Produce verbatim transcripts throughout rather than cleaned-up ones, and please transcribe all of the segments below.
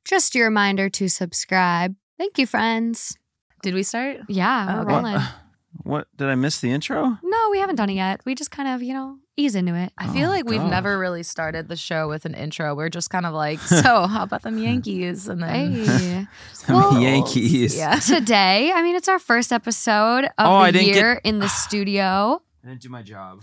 Just a reminder to subscribe. Thank you, friends. Did we start? Yeah, we're Okay. rolling. What? What? Did I miss the intro? No, we haven't done it yet. We just kind of, you know, ease into it. I feel Oh, like we've God. never really started the show with an intro. We're just kind of like, so how about them Yankees? And then Hey. The Well, Yankees. Yeah. Today, I mean, it's our first episode of Oh, I the didn't year get- in the studio. I didn't do my job.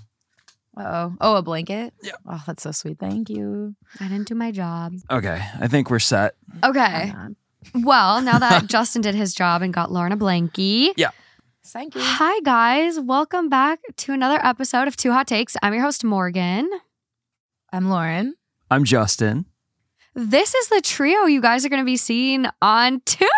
Oh, oh, a blanket? Yeah. Oh, that's so sweet. Thank you. I didn't do my job. Okay, I think we're set. Okay. Well, now that Justin did his job and got Lauren a blankie. Yeah. Thank you. Hi, guys. Welcome back to another episode of Two Hot Takes. I'm your host, Morgan. I'm Lauren. I'm Justin. This is the trio you guys are going to be seeing on tour.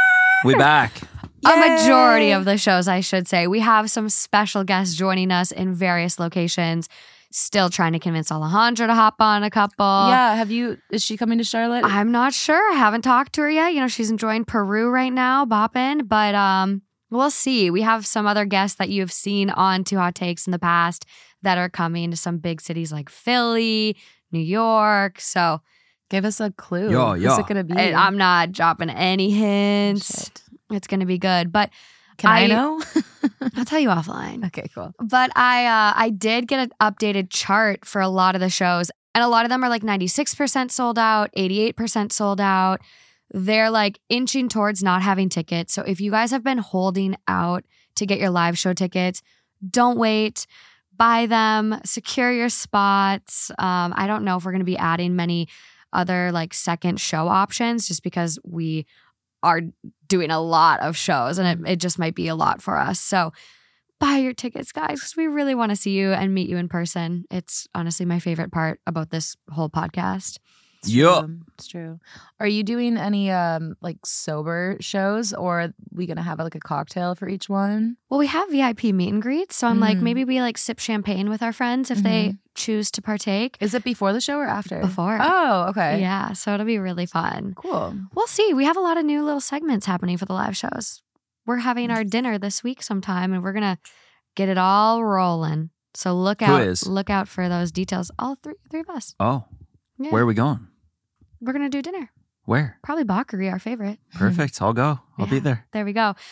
We back. A Yay! majority of the shows, I should say. We have some special guests joining us in various locations. Still trying to convince Alejandra to hop on a couple. Yeah. Have you, is she coming to Charlotte? I'm not sure. I haven't talked to her yet. You know, she's enjoying Peru right now, bopping. But um, we'll see. We have some other guests that you have seen on Two Hot Takes in the past that are coming to some big cities like Philly, New York. So Give us a clue. Yo, Who's yo. it going to be? I- I'm not dropping any hints. Shit. It's going to be good. But Can I, I- know? I'll tell you offline. Okay, cool. But I uh, I did get an updated chart for a lot of the shows. And a lot of them are like ninety-six percent sold out, eighty-eight percent sold out. They're like inching towards not having tickets. So if you guys have been holding out to get your live show tickets, don't wait. Buy them. Secure your spots. Um, I don't know if we're going to be adding many other like second show options just because we are doing a lot of shows and it, it just might be a lot for us. So buy your tickets, guys, because we really want to see you and meet you in person. It's honestly my favorite part about this whole podcast. It's Yup. true. It's true. Are you doing any um like sober shows, or are we gonna have like a cocktail for each one? Well, we have V I P meet and greets. So I'm like, Mhm. maybe we like sip champagne with our friends if they choose to partake Is it before the show or after? before. Oh, okay. Yeah. So it'll be really fun. Cool. We'll see. We have a lot of new little segments happening for the live shows. We're having our dinner this week sometime and we're going to get it all rolling. So look Who out. is? Look out for those details. All three three of us. Oh, Yeah. where are we going? We're going to do dinner. Where? Probably Bakari, our favorite. Perfect. I'll go. I'll be Yeah. there. There we go.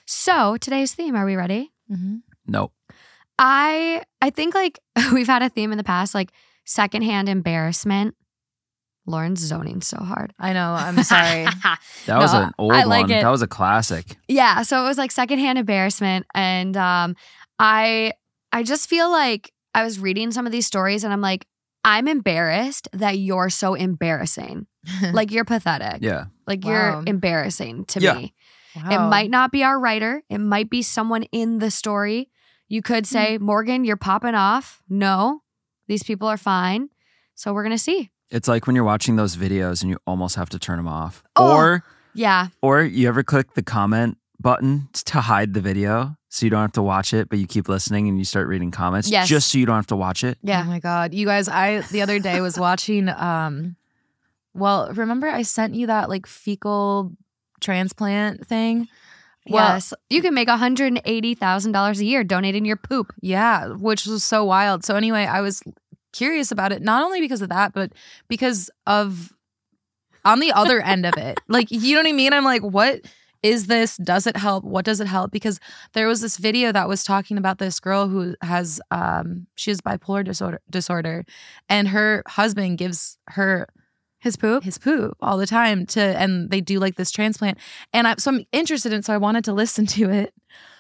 So today's theme, are we ready? Mm-hmm. No. I I think like we've had a theme in the past, like secondhand embarrassment. Lauren's zoning so hard. I know. I'm sorry. That was No, an old I like one. it. That was a classic. Yeah, so it was like secondhand embarrassment, and um, I I just feel like I was reading some of these stories, and I'm like, I'm embarrassed that you're so embarrassing. Like you're pathetic. Yeah. Like Wow. you're embarrassing to Yeah. me. Wow. It might not be our writer. It might be someone in the story. You could say, Morgan, you're popping off. No, these people are fine. So we're gonna see. It's like when you're watching those videos and you almost have to turn them off. Oh. Or Yeah. or you ever click the comment button to hide the video so you don't have to watch it, but you keep listening and you start reading comments Yes. just so you don't have to watch it. Yeah. Oh my God. You guys, I the other day was watching um well, remember I sent you that like fecal transplant thing? Well, Yes. You can make one hundred eighty thousand dollars a year donating your poop. yeah, which was so wild. So anyway, I was curious about it, not only because of that, but because of on the other end of it. Like, you know what I mean? I'm like, what is this? Does it help? What does it help? Because there was this video that was talking about this girl who has um she has bipolar disorder disorder and her husband gives her His poop? his poop all the time to and they do like this transplant. And I so I'm interested in so I wanted to listen to it.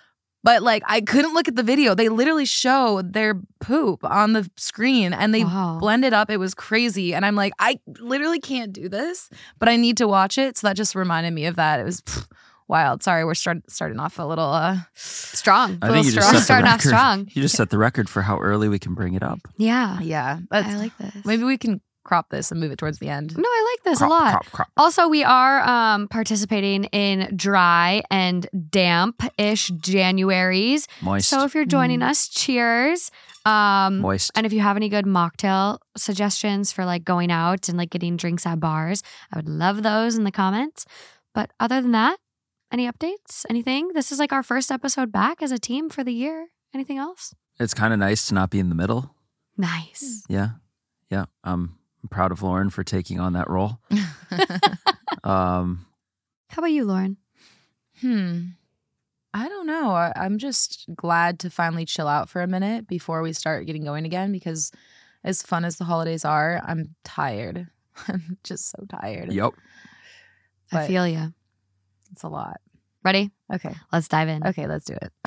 But like I couldn't look at the video. They literally show their poop on the screen and they Wow. blend it up. It was crazy. And I'm like, I literally can't do this, but I need to watch it. So that just reminded me of that. It was pff, wild. Sorry, we're start, starting off a little uh Strong. I think you just strong. set the Starting off record. strong. You just set the record for how early we can bring it up. Yeah. yeah. That's, I like this. maybe we can crop this and move it towards the end. No, I like this Crop, a lot. crop, crop. Also, we are um, participating in dry and damp-ish Januaries. Moist. So if you're joining Mm. us, cheers. Um, Moist. And if you have any good mocktail suggestions for like going out and like getting drinks at bars, I would love those in the comments. But other than that, any updates? Anything? This is like our first episode back as a team for the year. Anything else? It's kind of nice to not be in the middle. Nice. Yeah. Yeah. Um, I'm proud of Lauren for taking on that role. Um, How about you, Lauren? Hmm. I don't know. I, I'm just glad to finally chill out for a minute before we start getting going again because as fun as the holidays are, I'm tired. I'm just so tired. yep. I But- feel you. It's a lot. Ready? Okay. Let's dive in. Okay, let's do it.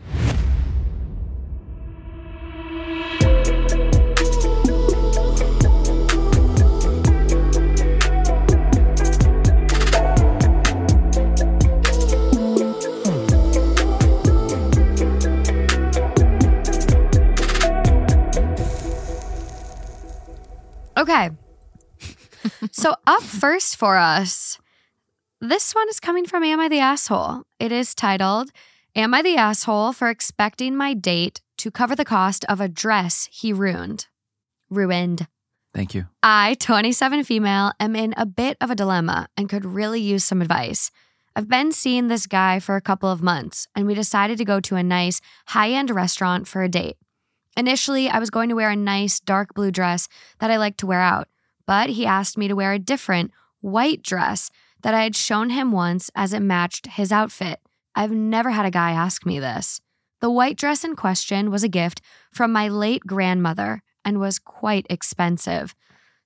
Okay. So up first for us, this one is coming from Am I the Asshole? It is titled, Am I the Asshole for Expecting My Date to Cover the Cost of a Dress He Ruined? Ruined. Thank you. I, twenty-seven female, am in a bit of a dilemma and could really use some advice. I've been seeing this guy for a couple of months, and we decided to go to a nice, high-end restaurant for a date. Initially, I was going to wear a nice dark blue dress that I like to wear out, but he asked me to wear a different white dress that I had shown him once as it matched his outfit. I've never had a guy ask me this. The white dress in question was a gift from my late grandmother and was quite expensive.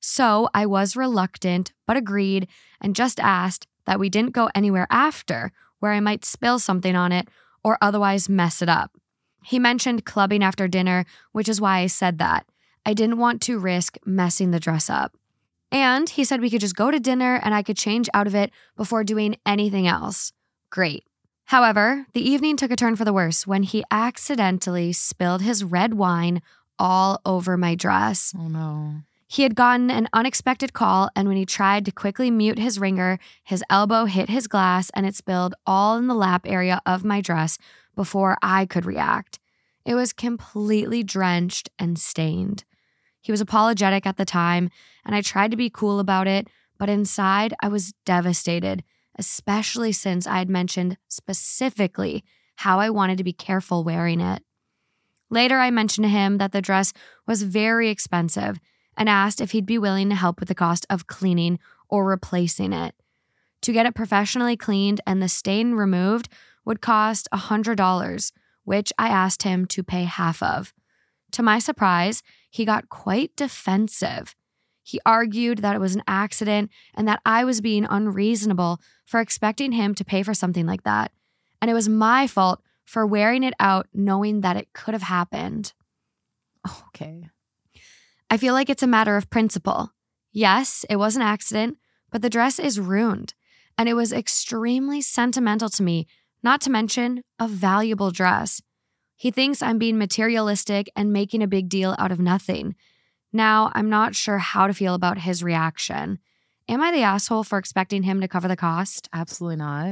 So I was reluctant, but agreed and just asked that we didn't go anywhere after where I might spill something on it or otherwise mess it up. He mentioned clubbing after dinner, which is why I said that. I didn't want to risk messing the dress up. And he said we could just go to dinner and I could change out of it before doing anything else. Great. However, the evening took a turn for the worse when he accidentally spilled his red wine all over my dress. Oh, no. He had gotten an unexpected call, and when he tried to quickly mute his ringer, his elbow hit his glass and it spilled all in the lap area of my dress before I could react. It was completely drenched and stained. He was apologetic at the time, and I tried to be cool about it, but inside I was devastated, especially since I had mentioned specifically how I wanted to be careful wearing it. Later, I mentioned to him that the dress was very expensive and asked if he'd be willing to help with the cost of cleaning or replacing it. To get it professionally cleaned and the stain removed would cost one hundred dollars, which I asked him to pay half of. To my surprise, he got quite defensive. He argued that it was an accident and that I was being unreasonable for expecting him to pay for something like that. And it was my fault for wearing it out knowing that it could have happened. Okay. I feel like it's a matter of principle. Yes, it was an accident, but the dress is ruined, and it was extremely sentimental to me, not to mention a valuable dress. He thinks I'm being materialistic and making a big deal out of nothing. Now, I'm not sure how to feel about his reaction. Am I the asshole for expecting him to cover the cost? Absolutely not.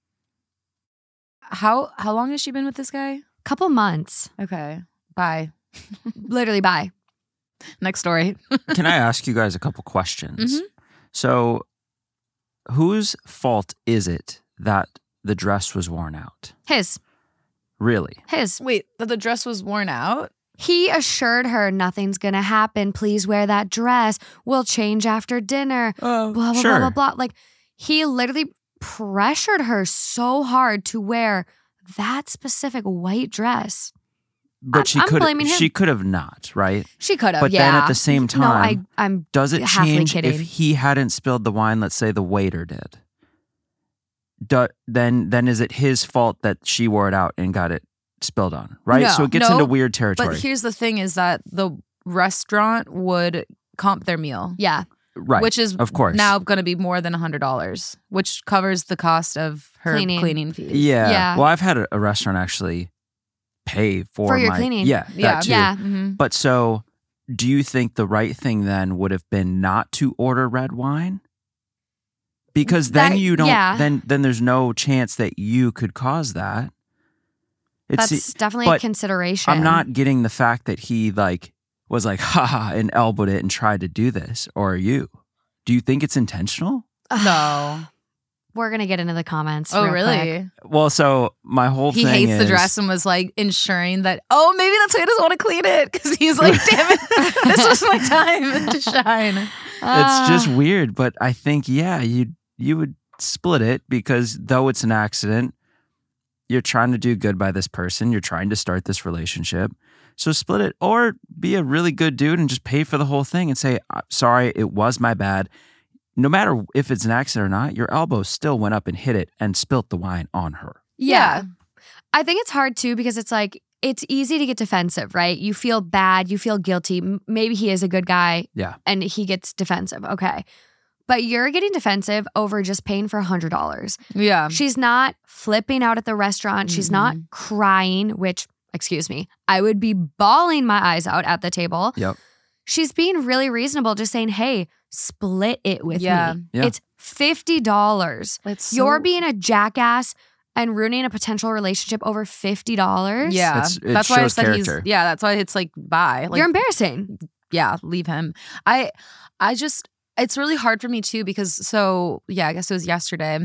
How how long has she been with this guy? Couple months. Okay. Bye. Literally, bye. Next story. Can I ask you guys a couple questions? Mhm. So, whose fault is it that the dress was worn out? His. Really? His. Wait, that the dress was worn out? He assured her nothing's gonna happen. Please wear that dress. We'll change after dinner. Oh, Blah, blah, sure. blah, blah, blah. Like, he literally pressured her so hard to wear that specific white dress. But I'm- she I'm could blaming him. she could have not, right? She could have, But yeah. then at the same No, time, I, I'm Does it halfway change kidding. if he hadn't spilled the wine? Let's say the waiter did. Do, then, then is it his fault that she wore it out and got it spilled on? Right. No, so it gets no, into weird territory. But here's the thing is that the restaurant would comp their meal. Yeah. right. Which is of course now going to be more than one hundred dollars, which covers the cost of her Cleaning. cleaning, fees. Yeah. Yeah. Well, I've had a, a restaurant actually pay for, For your my, cleaning. Yeah. Yeah. That too. Yeah. Mm-hmm. But so, do you think the right thing then would have been not to order red wine? Because then That- you don't. yeah. Then then there's no chance that you could cause that. It's That's definitely a but consideration. I'm not getting the fact that he like was like haha and elbowed it and tried to do this. Or are you? Do you think it's intentional? No. We're going to get into the comments. Oh, real really? quick. Well, so my whole He thing hates the is- dress and was like ensuring that, oh, maybe that's why he doesn't want to clean it. Because he's like, damn it, this was my time to shine. It's just Ah. weird, but I think yeah, you you would split it because though it's an accident, you're trying to do good by this person. You're trying to start this relationship. So split it, or be a really good dude and just pay for the whole thing and say, sorry, it was my bad. No matter if it's an accident or not, your elbow still went up and hit it and spilt the wine on her. Yeah. I think it's hard too because it's like, it's easy to get defensive, right? You feel bad, you feel guilty. M- Maybe he is a good guy Yeah. and he gets defensive. Okay. But you're getting defensive over just paying for one hundred dollars. Yeah. She's not flipping out at the restaurant. She's not Mhm. crying, which, excuse me, I would be bawling my eyes out at the table. Yep. She's being really reasonable, just saying, hey, split it with Yeah. me. Yeah. It's fifty dollars. It's You're so- being a jackass and ruining a potential relationship over fifty dollars. Yeah. It's- it that's why I shows said character. he's, yeah, that's why it's like, bye. Like, You're embarrassing. yeah, leave him. I, I just, it's really hard for me too because so yeah, I guess it was yesterday.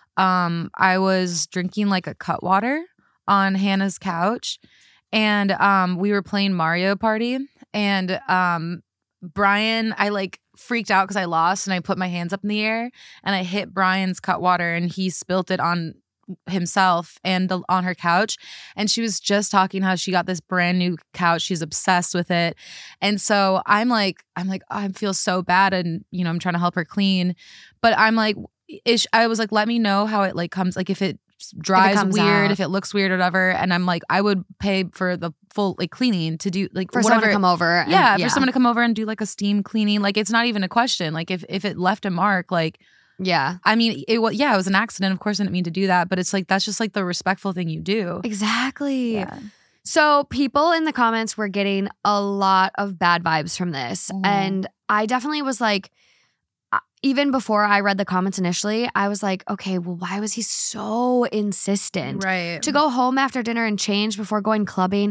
Um, I was drinking like a Cutwater on Hannah's couch, and um, we were playing Mario Party, and um, Brian, I like freaked out because I lost, and I put my hands up in the air, and I hit Brian's Cutwater, and he spilt it on himself and the, on her couch. And she was just talking how she got this brand new couch. She's obsessed with it. And so I'm like, I'm like, oh, I feel so bad. And, you know, I'm trying to help her clean. But I'm like, ish, I was like, let me know how it like comes, like if it dries comes weird, out. if it looks weird or whatever. And I'm like, I would pay for the full like cleaning to do like For whatever. someone to come over. and- yeah, for someone to come over and do like a steam cleaning. Like it's not even a question. Like if, if it left a mark, like, Yeah. I mean, it was, yeah, it was an accident. Of course, I didn't mean to do that, but it's like, that's just like the respectful thing you do. Exactly. Yeah. So people in the comments were getting a lot of bad vibes from this. Mhm. And I definitely was like, uh, even before I read the comments initially, I was like, okay, well, why was he so insistent Right. to go home after dinner and change before going clubbing?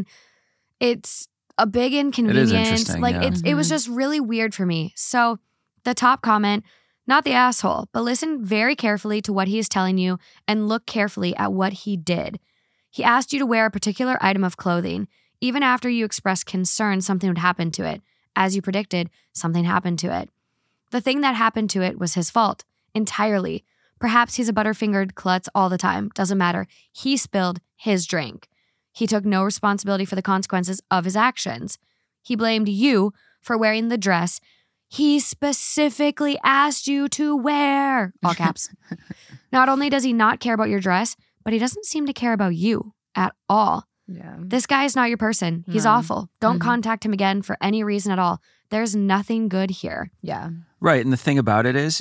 It's a big inconvenience. interesting, Like yeah. it's it was Mhm. just really weird for me. So the top comment, not the asshole, but listen very carefully to what he is telling you and look carefully at what he did. He asked you to wear a particular item of clothing. Even after you expressed concern something would happen to it. As you predicted, something happened to it. The thing that happened to it was his fault, entirely. Perhaps he's a butterfingered klutz all the time. Doesn't matter. He spilled his drink. He took no responsibility for the consequences of his actions. He blamed you for wearing the dress he specifically asked you to wear. All caps. Not only does he not care about your dress, but he doesn't seem to care about you at all. Yeah. This guy is not your person. He's No. awful. Don't Mhm. contact him again for any reason at all. There's nothing good here. Yeah. Right. And the thing about it is,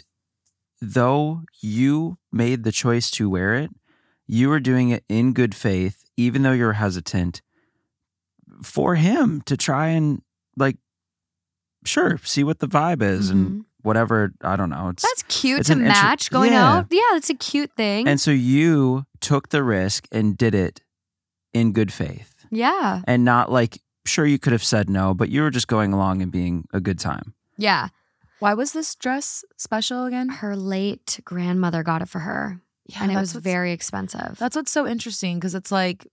though you made the choice to wear it, you were doing it in good faith, even though you're hesitant, for him to try and, like, sure, see what the vibe is and whatever. I don't know. It's That's cute it's to an inter- match going yeah. out. Yeah, that's a cute thing. And so you took the risk and did it in good faith yeah. and not like, sure, you could have said no, but you were just going along and being a good time. Yeah. Why was this dress special again? Her late grandmother got it for her. Yeah, and it that's was what's- very expensive. That's what's so interesting because it's like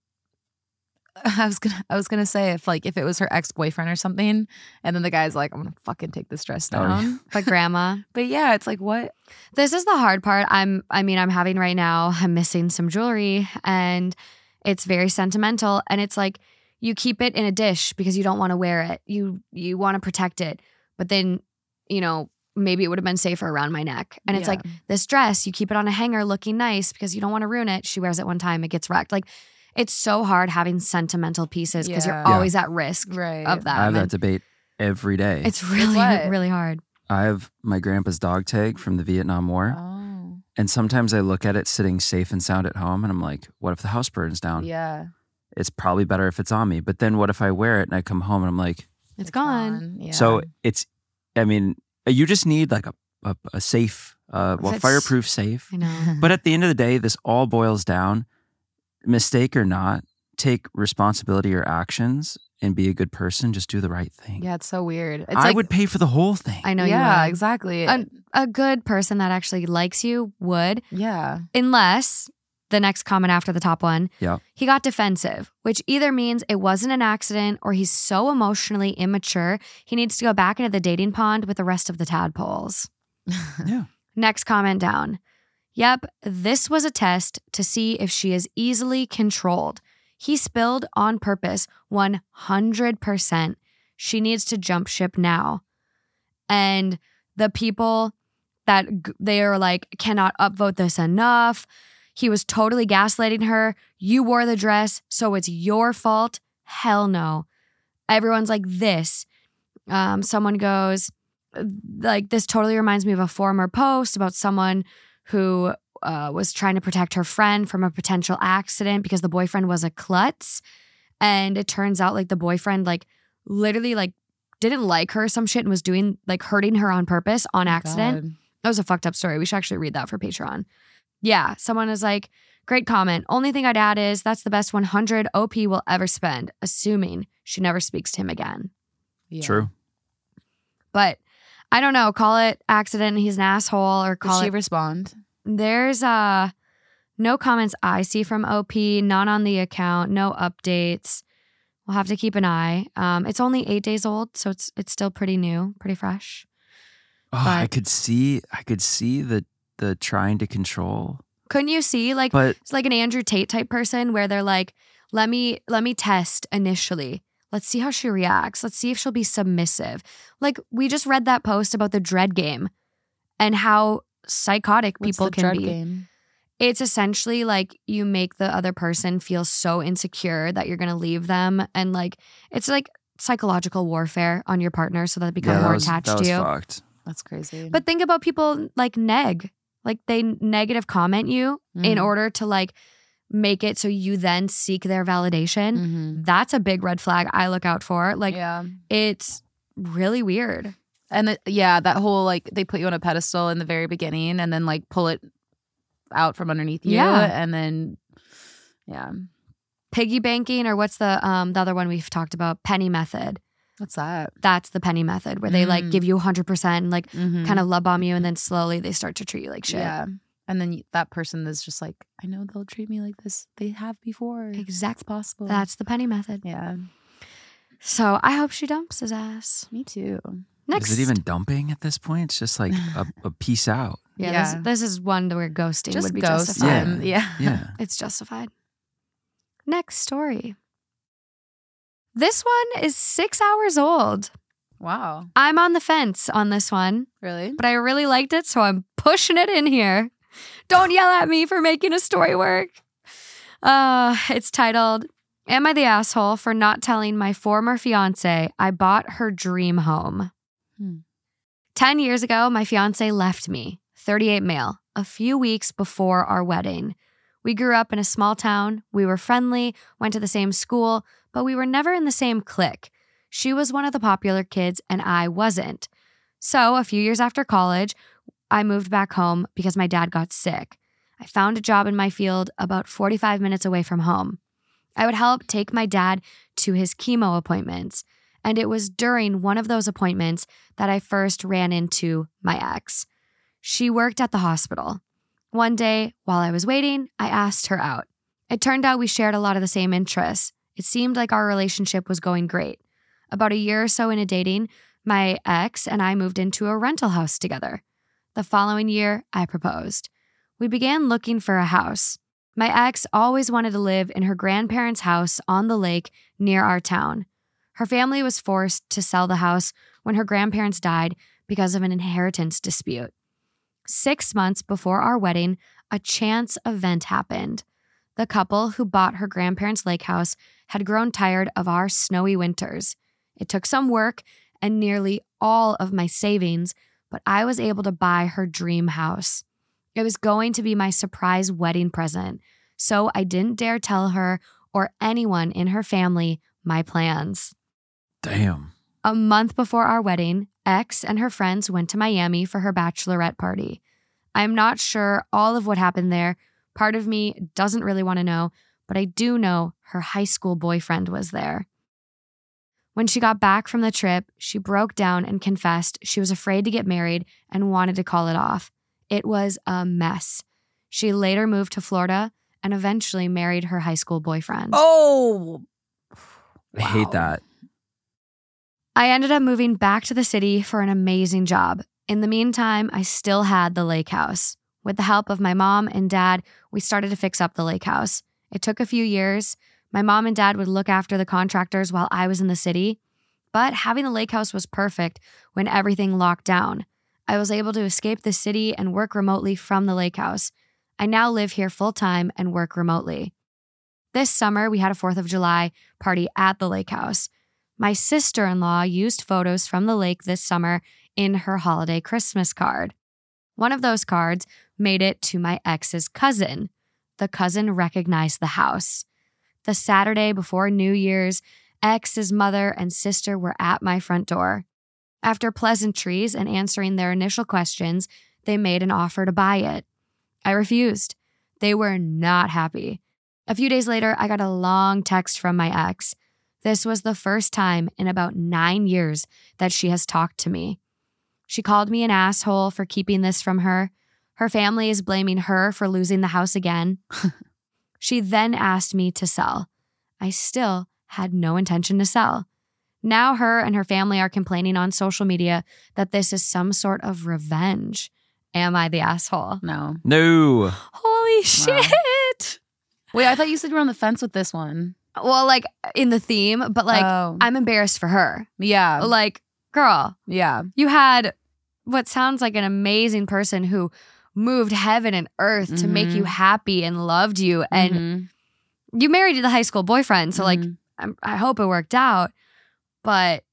I was gonna I was gonna say if like if it was her ex boyfriend or something, and then the guy's like, I'm gonna fucking take this dress Oh, yeah. down. But grandma. But yeah, it's like what? This is the hard part. I'm I mean, I'm having right now, I'm missing some jewelry and it's very sentimental. And it's like you keep it in a dish because you don't want to wear it. You you want to protect it. But then, you know, maybe it would have been safer around my neck. And it's Yeah. like this dress, you keep it on a hanger looking nice because you don't want to ruin it. She wears it one time, it gets wrecked. Like it's so hard having sentimental pieces because you're Yeah. Yeah. always at risk Right. of that. I have And that debate every day. it's really, what? really hard. I have my grandpa's dog tag from the Vietnam War. Oh. And sometimes I look at it sitting safe and sound at home and I'm like, what if the house burns down? Yeah. It's probably better if it's on me. But then what if I wear it and I come home and I'm like, It's gone. Yeah. so it's, I mean, you just need like a, a, a safe, uh, well, If it's- fireproof safe. I know. But at the end of the day, this all boils down, mistake or not, take responsibility or actions and be a good person. Just do the right thing. yeah, it's so weird. It's I like, would pay for the whole thing. I know yeah, you would. exactly. A, a good person that actually likes you would, yeah. unless the next comment after the top one, Yeah. he got defensive, which either means it wasn't an accident or he's so emotionally immature, he needs to go back into the dating pond with the rest of the tadpoles. Yeah. Next comment down. Yep, this was a test to see if she is easily controlled. He spilled on purpose, one hundred percent. She needs to jump ship now. And the people that they are like, cannot upvote this enough. He was totally gaslighting her. You wore the dress, so it's your fault. Hell no. Everyone's like this. Um, someone goes, like, this totally reminds me of a former post about someone who uh, was trying to protect her friend from a potential accident because the boyfriend was a klutz. And it turns out like the boyfriend like literally like didn't like her or some shit and was doing like hurting her on purpose on accident. God. That was a fucked up story. We should actually read that for Patreon. Yeah, someone is like, great comment. Only thing I'd add is that's the best one hundred O P will ever spend, assuming she never speaks to him again. Yeah. True. But I don't know. Call it accident. He's an asshole, or call Did she it. respond? There's uh no comments I see from O P. None on the account. No updates. We'll have to keep an eye. Um, it's only eight days old, so it's it's still pretty new, pretty fresh. Oh, I But- could see, I could see the the trying to control, Couldn't you see like but it's like an Andrew Tate type person where they're like, let me let me test initially. Let's see how she reacts. Let's see if she'll be submissive. Like we just read that post about the dread game and how psychotic What's people the can dread be. game? It's essentially like you make the other person feel so insecure that you're going to leave them. And like, it's like psychological warfare on your partner so that they become yeah, that more was, attached that to was you. fucked. That's crazy. But think about people like neg, like they negative comment you in Mhm. order to like make it so you then seek their validation. Mhm. That's a big red flag I look out for. Like yeah. it's really weird. And the, yeah, that whole like they put you on a pedestal in the very beginning and then like pull it out from underneath you. Yeah. And then, yeah. Piggy banking, or what's the um the other one we've talked about? Penny method. What's that? That's the penny method where they like Mm. give you one hundred percent and like Mm-hmm. kind of love bomb you, and then slowly they start to treat you like shit. Yeah. And then you, that person is just like, I know they'll treat me like this. They have before. Exactly. It's possible. That's the penny method. yeah. So I hope she dumps his ass. Me too. Next. Is it even dumping at this point? It's just like a, a peace out. Yeah, Yeah. This, this is one where ghosting Just would be ghost justified. him. Yeah. Yeah. It's justified. Next story. This one is six hours old. Wow. I'm on the fence on this one, Really? but I really liked it, so I'm pushing it in here. Don't yell at me for making a story work. Uh, it's titled, Am I the Asshole for Not Telling My Former Fiance I Bought Her Dream Home? Hmm. Ten years ago, my fiance left me, thirty-eight male, a few weeks before our wedding. We grew up in a small town. We were friendly, went to the same school, but we were never in the same clique. She was one of the popular kids and I wasn't. So a few years after college, I moved back home because my dad got sick. I found a job in my field about forty-five minutes away from home. I would help take my dad to his chemo appointments. And it was during one of those appointments that I first ran into my ex. She worked at the hospital. One day, while I was waiting, I asked her out. It turned out we shared a lot of the same interests. It seemed like our relationship was going great. About a year or so into dating, my ex and I moved into a rental house together. The following year, I proposed. We began looking for a house. My ex always wanted to live in her grandparents' house on the lake near our town. Her family was forced to sell the house when her grandparents died because of an inheritance dispute. Six months before our wedding, a chance event happened. The couple who bought her grandparents' lake house had grown tired of our snowy winters. It took some work and nearly all of my savings, but I was able to buy her dream house. It was going to be my surprise wedding present, so I didn't dare tell her or anyone in her family my plans. Damn. A month before our wedding, X and her friends went to Miami for her bachelorette party. I'm not sure all of what happened there. Part of me doesn't really want to know, but I do know her high school boyfriend was there. When she got back from the trip, she broke down and confessed she was afraid to get married and wanted to call it off. It was a mess. She later moved to Florida and eventually married her high school boyfriend. Oh. I hate Wow. that. I ended up moving back to the city for an amazing job. In the meantime, I still had the lake house. With the help of my mom and dad, we started to fix up the lake house. It took a few years. My mom and dad would look after the contractors while I was in the city. But having the lake house was perfect when everything locked down. I was able to escape the city and work remotely from the lake house. I now live here full-time and work remotely. This summer, we had a fourth of July party at the lake house. My sister-in-law used photos from the lake this summer in her holiday Christmas card. One of those cards made it to my ex's cousin. The cousin recognized the house. The Saturday before New Year's, ex's mother and sister were at my front door. After pleasantries and answering their initial questions, they made an offer to buy it. I refused. They were not happy. A few days later, I got a long text from my ex. This was the first time in about nine years that she has talked to me. She called me an asshole for keeping this from her. Her family is blaming her for losing the house again. She then asked me to sell. I still had no intention to sell. Now her and her family are complaining on social media that this is some sort of revenge. Am I the asshole? No. No. Holy shit. Wait, I thought you said you were on the fence with this one. Well, like in the theme, but like Oh. I'm embarrassed for her. Yeah. Like, girl, Yeah. you had what sounds like an amazing person who moved heaven and earth to make Mhm. you happy and loved you. And Mhm. you married the high school boyfriend. So like, Mhm. I'm, I hope it worked out. But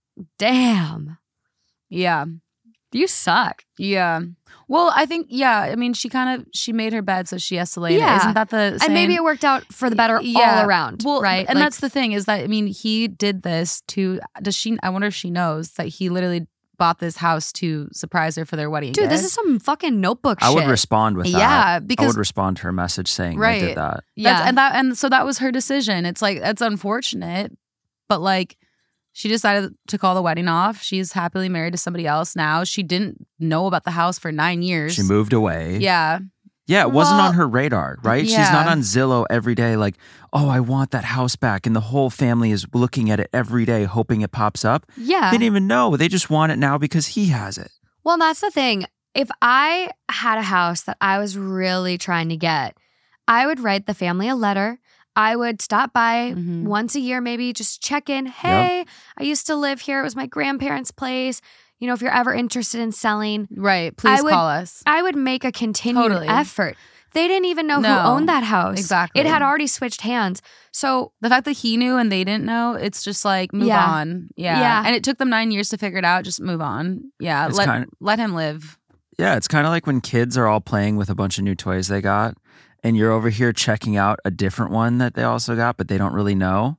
damn, Yeah. you suck. Yeah. Well, I think, yeah, I mean, she kind of, she made her bed, so she has to lay in it. Yeah. Isn't that the same? And maybe it worked out for the better Yeah. all around. Well, right? And Like, that's the thing is that, I mean, he did this to, does she, I wonder if she knows that he literally bought this house to surprise her for their wedding dude, this gift. is some fucking notebook I shit. would respond with that. Yeah, I because would respond to her message saying I Right. did that. Yeah. That's, and that and so that was her decision. It's like that's unfortunate, but like she decided to call the wedding off. She's happily married to somebody else now. She didn't know about the house for nine years. She moved away. Yeah. Yeah, it wasn't Well, on her radar, right? She's yeah. not on Zillow every day like, oh, I want that house back. And the whole family is looking at it every day, hoping it pops up. yeah. They didn't even know. They just want it now because he has it. Well, that's the thing. If I had a house that I was really trying to get, I would write the family a letter. I would stop by Mhm. once a year, maybe just check in. Hey, I used to live here. It was my grandparents' place. You know, if you're ever interested in selling, Right. Please I would- call us. I would make a continued Totally. effort. They didn't even know No, who owned that house. exactly. It had already switched hands. So The fact that he knew and they didn't know, it's just like move Yeah. on. Yeah. Yeah. And it took them nine years to figure it out. Just move on. Yeah. It's Let kind of- let him live. Yeah, it's kind of like when kids are all playing with a bunch of new toys they got, and you're over here checking out a different one that they also got, but they don't really know.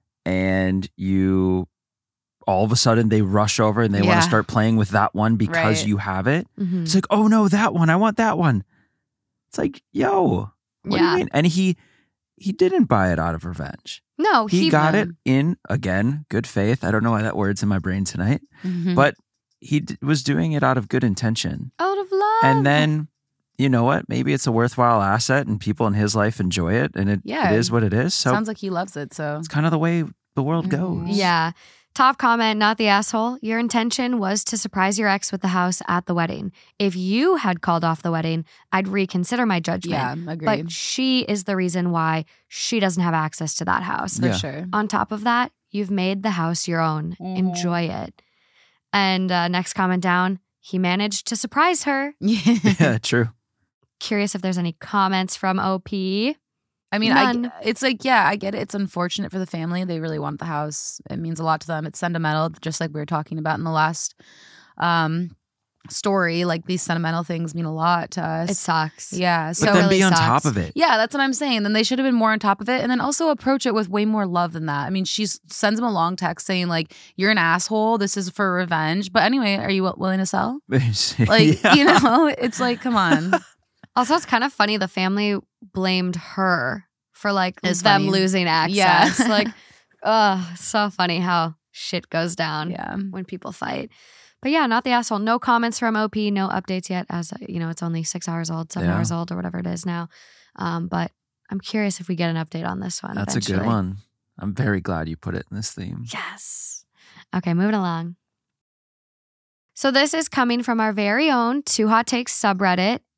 And you, all of a sudden, they rush over and they want Yeah. to start playing with that one because Right. you have it. mhm. It's like, oh no, that one. I want that one. It's like, yo, what do Yeah. you mean? And he he didn't buy it out of revenge. no, He, he, got it did. in, again, good faith. I don't know why that word's in my brain tonight, Mhm. but he d- was doing it out of good intention. out of love. And then, you know what? Maybe it's a worthwhile asset and people in his life enjoy it and it, Yeah. it is what it is. So Sounds like he loves it. So it's kind of the way the world Mhm. goes. Yeah. Top comment, not the asshole. Your intention was to surprise your ex with the house at the wedding. If you had called off the wedding, I'd reconsider my judgment. yeah, agree. But she is the reason why she doesn't have access to that house. For Yeah. sure. On top of that, you've made the house your own. Mhm. Enjoy it. And uh, next comment down, he managed to surprise her. Yeah, true. Curious if there's any comments from O P. I mean, None. I, it's like, yeah, I get it. It's unfortunate for the family. They really want the house. It means a lot to them. It's sentimental, just like we were talking about in the last um, story. Like these sentimental things mean a lot to us. It sucks. Yeah. But So then really be on sucks. top of it. yeah, that's what I'm saying. Then they should have been more on top of it, and then also approach it with way more love than that. I mean, she sends him a long text saying like, "You're an asshole. This is for revenge." But anyway, are you willing to sell? Like, Yeah. you know, it's like, come on. Also, it's kind of funny. The family blamed her for like It's them funny. losing access. Yeah. Like, oh, so funny how shit goes down Yeah. when people fight. But yeah, not the asshole. No comments from O P. No updates yet. As you know, it's only six hours old, seven Yeah. hours old, or whatever it is now. Um, but I'm curious if we get an update on this one. That's a eventually. good one. I'm very glad you put it in this theme. Yes. Okay, moving along. So this is coming from our very own Two Hot Takes subreddit.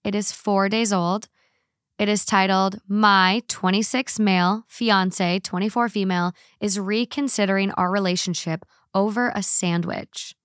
It is four days old. It is titled, My twenty-six male fiance, twenty-four female, is reconsidering our relationship over a sandwich.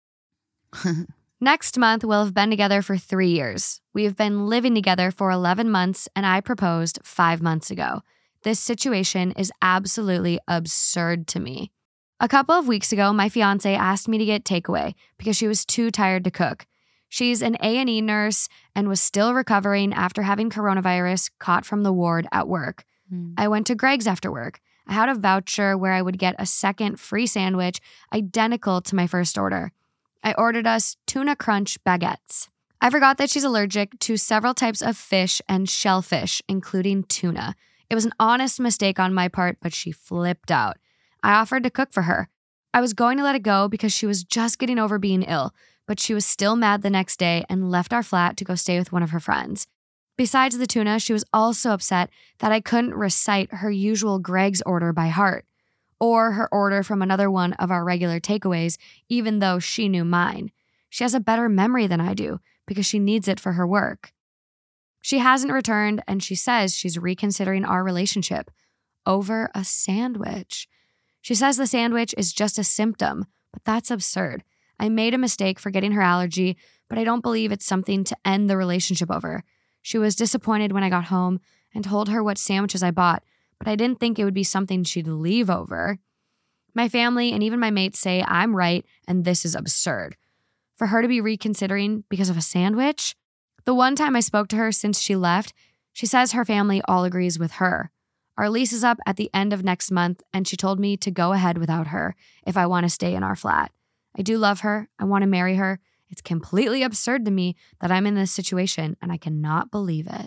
Next month, we'll have been together for three years. We have been living together for eleven months, and I proposed five months ago. This situation is absolutely absurd to me. A couple of weeks ago, my fiance asked me to get takeaway because she was too tired to cook. She's an A and E nurse and was still recovering after having coronavirus caught from the ward at work. Mm. I went to Greg's after work. I had a voucher where I would get a second free sandwich identical to my first order. I ordered us tuna crunch baguettes. I forgot that she's allergic to several types of fish and shellfish, including tuna. It was an honest mistake on my part, but she flipped out. I offered to cook for her. I was going to let it go because she was just getting over being ill, but she was still mad the next day and left our flat to go stay with one of her friends. Besides the tuna, she was also upset that I couldn't recite her usual Greg's order by heart, or her order from another one of our regular takeaways, even though she knew mine. She has a better memory than I do because she needs it for her work. She hasn't returned, and she says she's reconsidering our relationship over a sandwich. She says the sandwich is just a symptom, but that's absurd. I made a mistake forgetting her allergy, but I don't believe it's something to end the relationship over. She was disappointed when I got home and told her what sandwiches I bought, but I didn't think it would be something she'd leave over. My family and even my mates say I'm right and this is absurd. For her to be reconsidering because of a sandwich? The one time I spoke to her since she left, she says her family all agrees with her. Our lease is up at the end of next month, and she told me to go ahead without her if I want to stay in our flat. I do love her. I want to marry her. It's completely absurd to me that I'm in this situation, and I cannot believe it.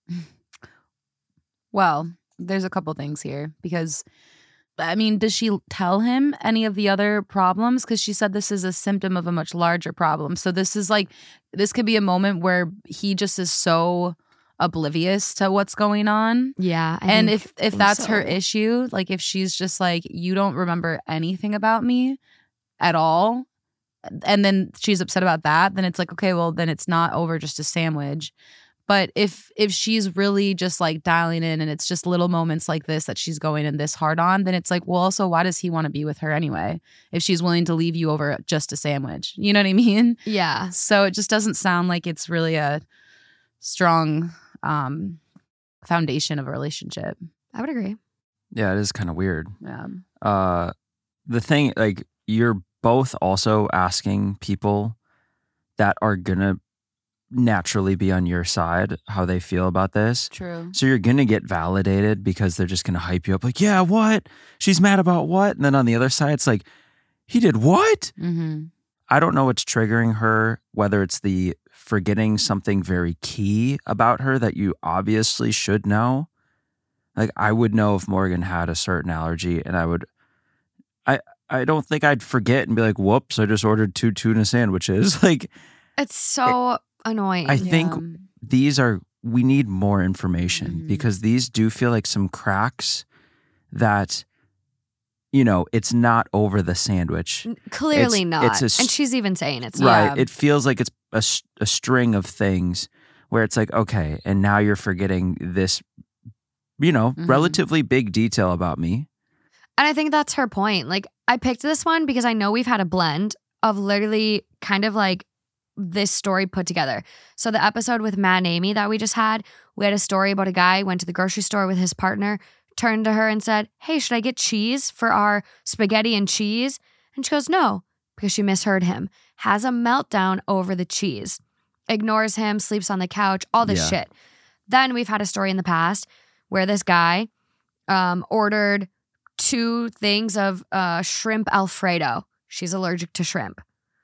Well, there's a couple things here because, I mean, does she tell him any of the other problems? Because she said this is a symptom of a much larger problem. So this is like, this could be a moment where he just is so oblivious to what's going on. Yeah. I and think, if if think that's so. her issue, like if she's just like, you don't remember anything about me at all, and then she's upset about that, then it's like, okay, well, then it's not over just a sandwich. But if if she's really just like dialing in and it's just little moments like this that she's going in this hard on, then it's like, well, also, why does he want to be with her anyway if she's willing to leave you over just a sandwich? You know what I mean? Yeah. So it just doesn't sound like it's really a strong um, foundation of a relationship. I would agree. Yeah, it is kind of weird. Yeah. Uh, the thing, like, you're both also asking people that are going to naturally be on your side how they feel about this. True. So you're going to get validated because they're just going to hype you up like, yeah, what? She's mad about what? And then on the other side, it's like, he did what? Mm-hmm. I don't know what's triggering her, whether it's the forgetting something very key about her that you obviously should know. Like, I would know if Morgan had a certain allergy, and I would, I, I don't think I'd forget and be like, whoops, I just ordered two tuna sandwiches. Like, It's so it, annoying. I think Yeah. these are, we need more information Mm-hmm. because these do feel like some cracks that, you know, it's not over the sandwich. Clearly It's- not. it's a s- and she's even saying it's Right. not. Yeah. It feels like it's a, s- a string of things where it's like, okay, and now you're forgetting this, you know, Mhm. relatively big detail about me. And I think that's her point. Like, I picked this one because I know we've had a blend of literally kind of like this story put together. So the episode with Matt and Amy that we just had, we had a story about a guy went to the grocery store with his partner, turned to her and said, hey, should I get cheese for our spaghetti and cheese? And she goes, no, because she misheard him. Has a meltdown over the cheese. Ignores him, sleeps on the couch, all this Yeah. shit. Then we've had a story in the past where this guy um, ordered two things of uh, shrimp Alfredo. She's allergic to shrimp.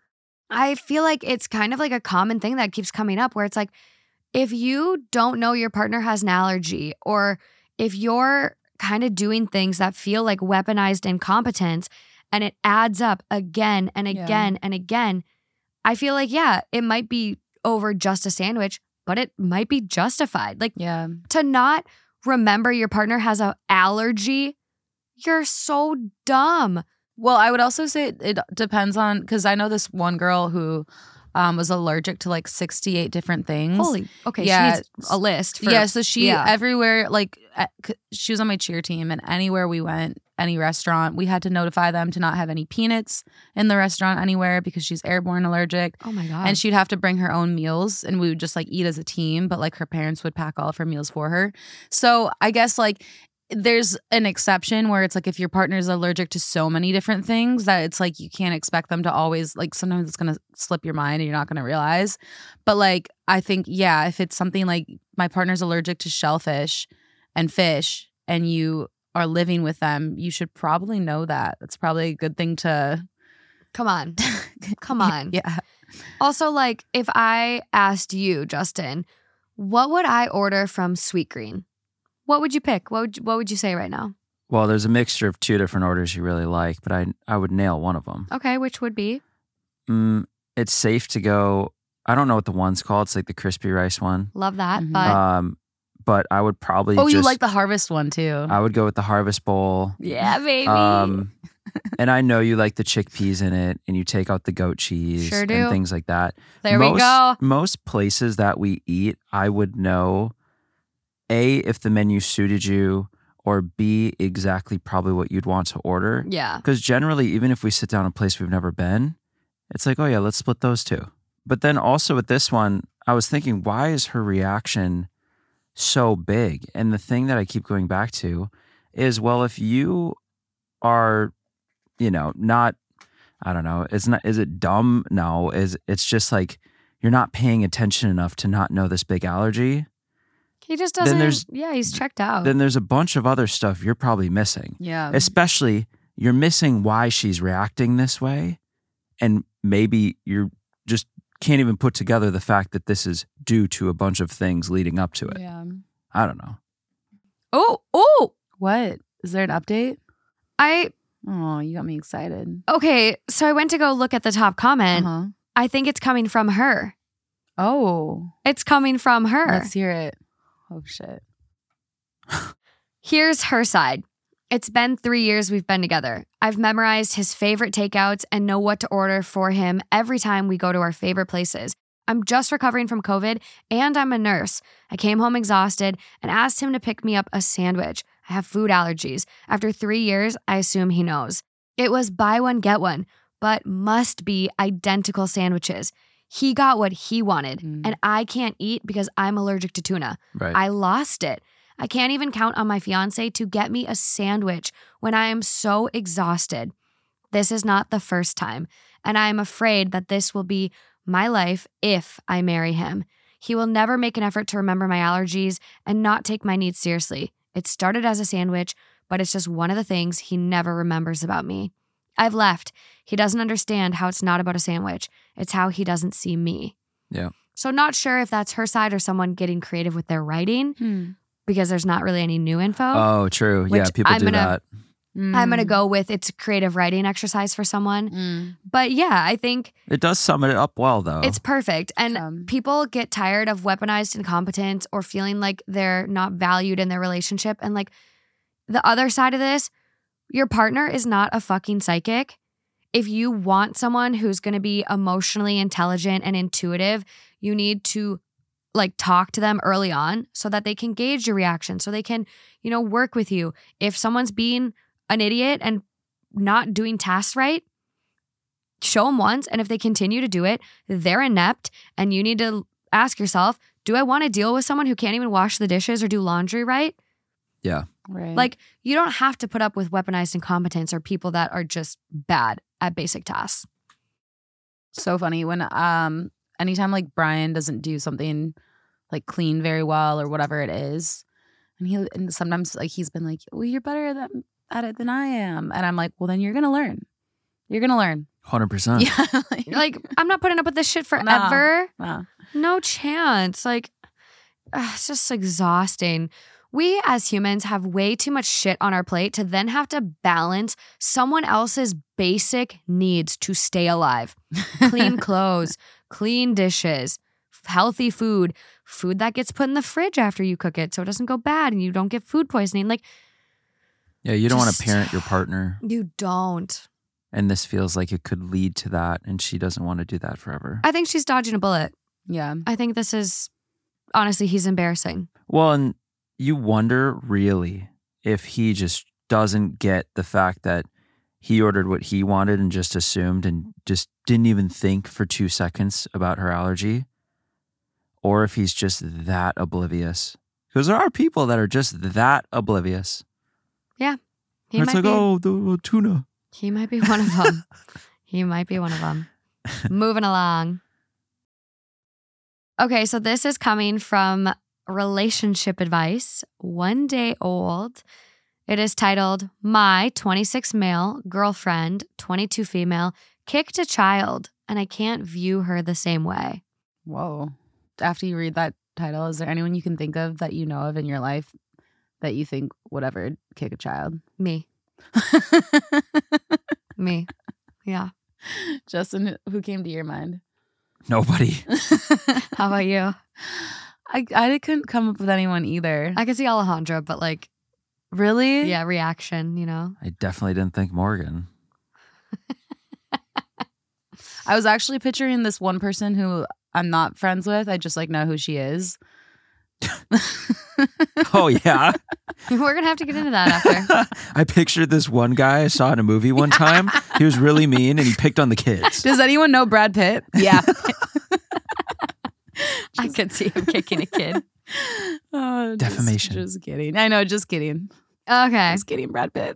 I feel like it's kind of like a common thing that keeps coming up where it's like, if you don't know your partner has an allergy, or if you're kind of doing things that feel like weaponized incompetence and it adds up again and Yeah. again and again, I feel like, yeah, it might be over just a sandwich, but it might be justified. Like, Yeah. to not remember your partner has an allergy, you're so dumb. Well, I would also say it, it depends on, because I know this one girl who um, was allergic to like sixty-eight different things. Holy, okay, Yeah. she needs a list. For, yeah, so she yeah. everywhere, like uh, c- she was on my cheer team, and anywhere we went, any restaurant, we had to notify them to not have any peanuts in the restaurant anywhere because she's airborne allergic. Oh my God. And she'd have to bring her own meals, and we would just like eat as a team, but like her parents would pack all of her meals for her. So I guess like there's an exception where it's like if your partner is allergic to so many different things that it's like you can't expect them to always, like sometimes it's going to slip your mind and you're not going to realize. But like I think, yeah, if it's something like my partner's allergic to shellfish and fish and you are living with them, you should probably know that. That's probably a good thing to Come on. Come on. Yeah. Also, like, if I asked you, Justin, what would I order from Sweet Green? What would you pick? What would you, what would you say right now? Well, there's a mixture of two different orders you really like, but I I would nail one of them. Okay, which would be? Mm, it's safe to go. I don't know what the one's called. It's like the crispy rice one. Love that. Mhm. But Um, but I would probably. Oh, just, you like the harvest one too. I would go with the harvest bowl. yeah, baby. Um, and I know you like the chickpeas in it, and you take out the goat cheese Sure do. and things like that. there most, we go. Most places that we eat, I would know A, if the menu suited you, or B, exactly probably what you'd want to order. Yeah. Because generally, even if we sit down a place we've never been, it's like, oh yeah, let's split those two. But then also with this one, I was thinking, why is her reaction so big? And the thing that I keep going back to is, well, if you are, you know, not, I don't know, it's not, is it dumb? No, is it's just like you're not paying attention enough to not know this big allergy. He just Then doesn't. there's- Yeah, he's checked out. Then there's a bunch of other stuff you're probably missing. yeah. Especially you're missing why she's reacting this way. And maybe you're just can't even put together the fact that this is due to a bunch of things leading up to it. Yeah. I don't know. oh, oh. What? Is there an update? I, Oh, you got me excited. okay, so I went to go look at the top comment. Uh-huh. I think it's coming from her. Oh, It's coming from her. let's hear it. Oh, shit. Here's her side. It's been three years we've been together. I've memorized his favorite takeouts and know what to order for him every time we go to our favorite places. I'm just recovering from COVID and I'm a nurse. I came home exhausted and asked him to pick me up a sandwich. I have food allergies. After three years, I assume he knows. It was buy one, get one, but must be identical sandwiches. He got what he wanted, Mm. and I can't eat because I'm allergic to tuna. Right. I lost it. I can't even count on my fiance to get me a sandwich when I am so exhausted. This is not the first time, and I am afraid that this will be my life if I marry him. He will never make an effort to remember my allergies and not take my needs seriously. It started as a sandwich, but it's just one of the things he never remembers about me. I've left. He doesn't understand how it's not about a sandwich. It's how he doesn't see me. Yeah. So not sure if that's her side or someone getting creative with their writing Hmm. because there's not really any new info. Oh, true. Yeah, Which people I'm do gonna- that. I'm going to go with it's a creative writing exercise for someone. Mm. But yeah, I think It does sum it up well, though. it's perfect. And Um, people get tired of weaponized incompetence or feeling like they're not valued in their relationship. And like the other side of this, your partner is not a fucking psychic. If you want someone who's going to be emotionally intelligent and intuitive, you need to like talk to them early on so that they can gauge your reaction, so they can, you know, work with you. If someone's being an idiot and not doing tasks right, show them once. And if they continue to do it, they're inept. And you need to ask yourself, do I want to deal with someone who can't even wash the dishes or do laundry right? Yeah. Right. Like, you don't have to put up with weaponized incompetence or people that are just bad at basic tasks. so funny when um anytime like Brian doesn't do something like clean very well or whatever it is, and he and sometimes like he's been like, well, you're better at, that, at it than I am, and I'm like, well, then you're gonna learn. You're gonna learn. one hundred percent. Yeah. You're like, I'm not putting up with this shit forever. Wow. No chance. Like, ugh, it's just exhausting. We as humans have way too much shit on our plate to then have to balance someone else's basic needs to stay alive. Clean clothes, clean dishes, healthy food, food that gets put in the fridge after you cook it so it doesn't go bad and you don't get food poisoning. Like, Yeah, you don't want Just- to parent your partner. you don't. And this feels like it could lead to that, and she doesn't want to do that forever. I think she's dodging a bullet. Yeah. I think this is, honestly, he's embarrassing. Well, and you wonder really if he just doesn't get the fact that he ordered what he wanted and just assumed and just didn't even think for two seconds about her allergy, or if he's just that oblivious. Because there are people that are just that oblivious. Yeah. He And might it's like, be, oh, the tuna. He might be one of them. He might be one of them. Moving along. Okay, so this is coming from Relationship Advice, one day old. It is titled, My twenty-six male girlfriend, twenty-two female, kicked a child, and I can't view her the same way. Whoa. After you read that title, is there anyone you can think of that you know of in your life that you think would ever kick a child? Me. Me. Yeah. Justin, who came to your mind? Nobody. How about you? I, I couldn't come up with anyone either. I could see Alejandra, but like, Really? yeah, reaction, you know? I definitely didn't think Morgan. I was actually picturing this one person who I'm not friends with. I just like know who she is. Oh, yeah? We're going to have to get into that after. I pictured this one guy I saw in a movie one time. He was really mean and he picked on the kids. Does anyone know Brad Pitt? Yeah. I could see him kicking a kid. Oh, just- Defamation. Just, kidding. I know, just kidding. Okay. Just kidding, Brad Pitt.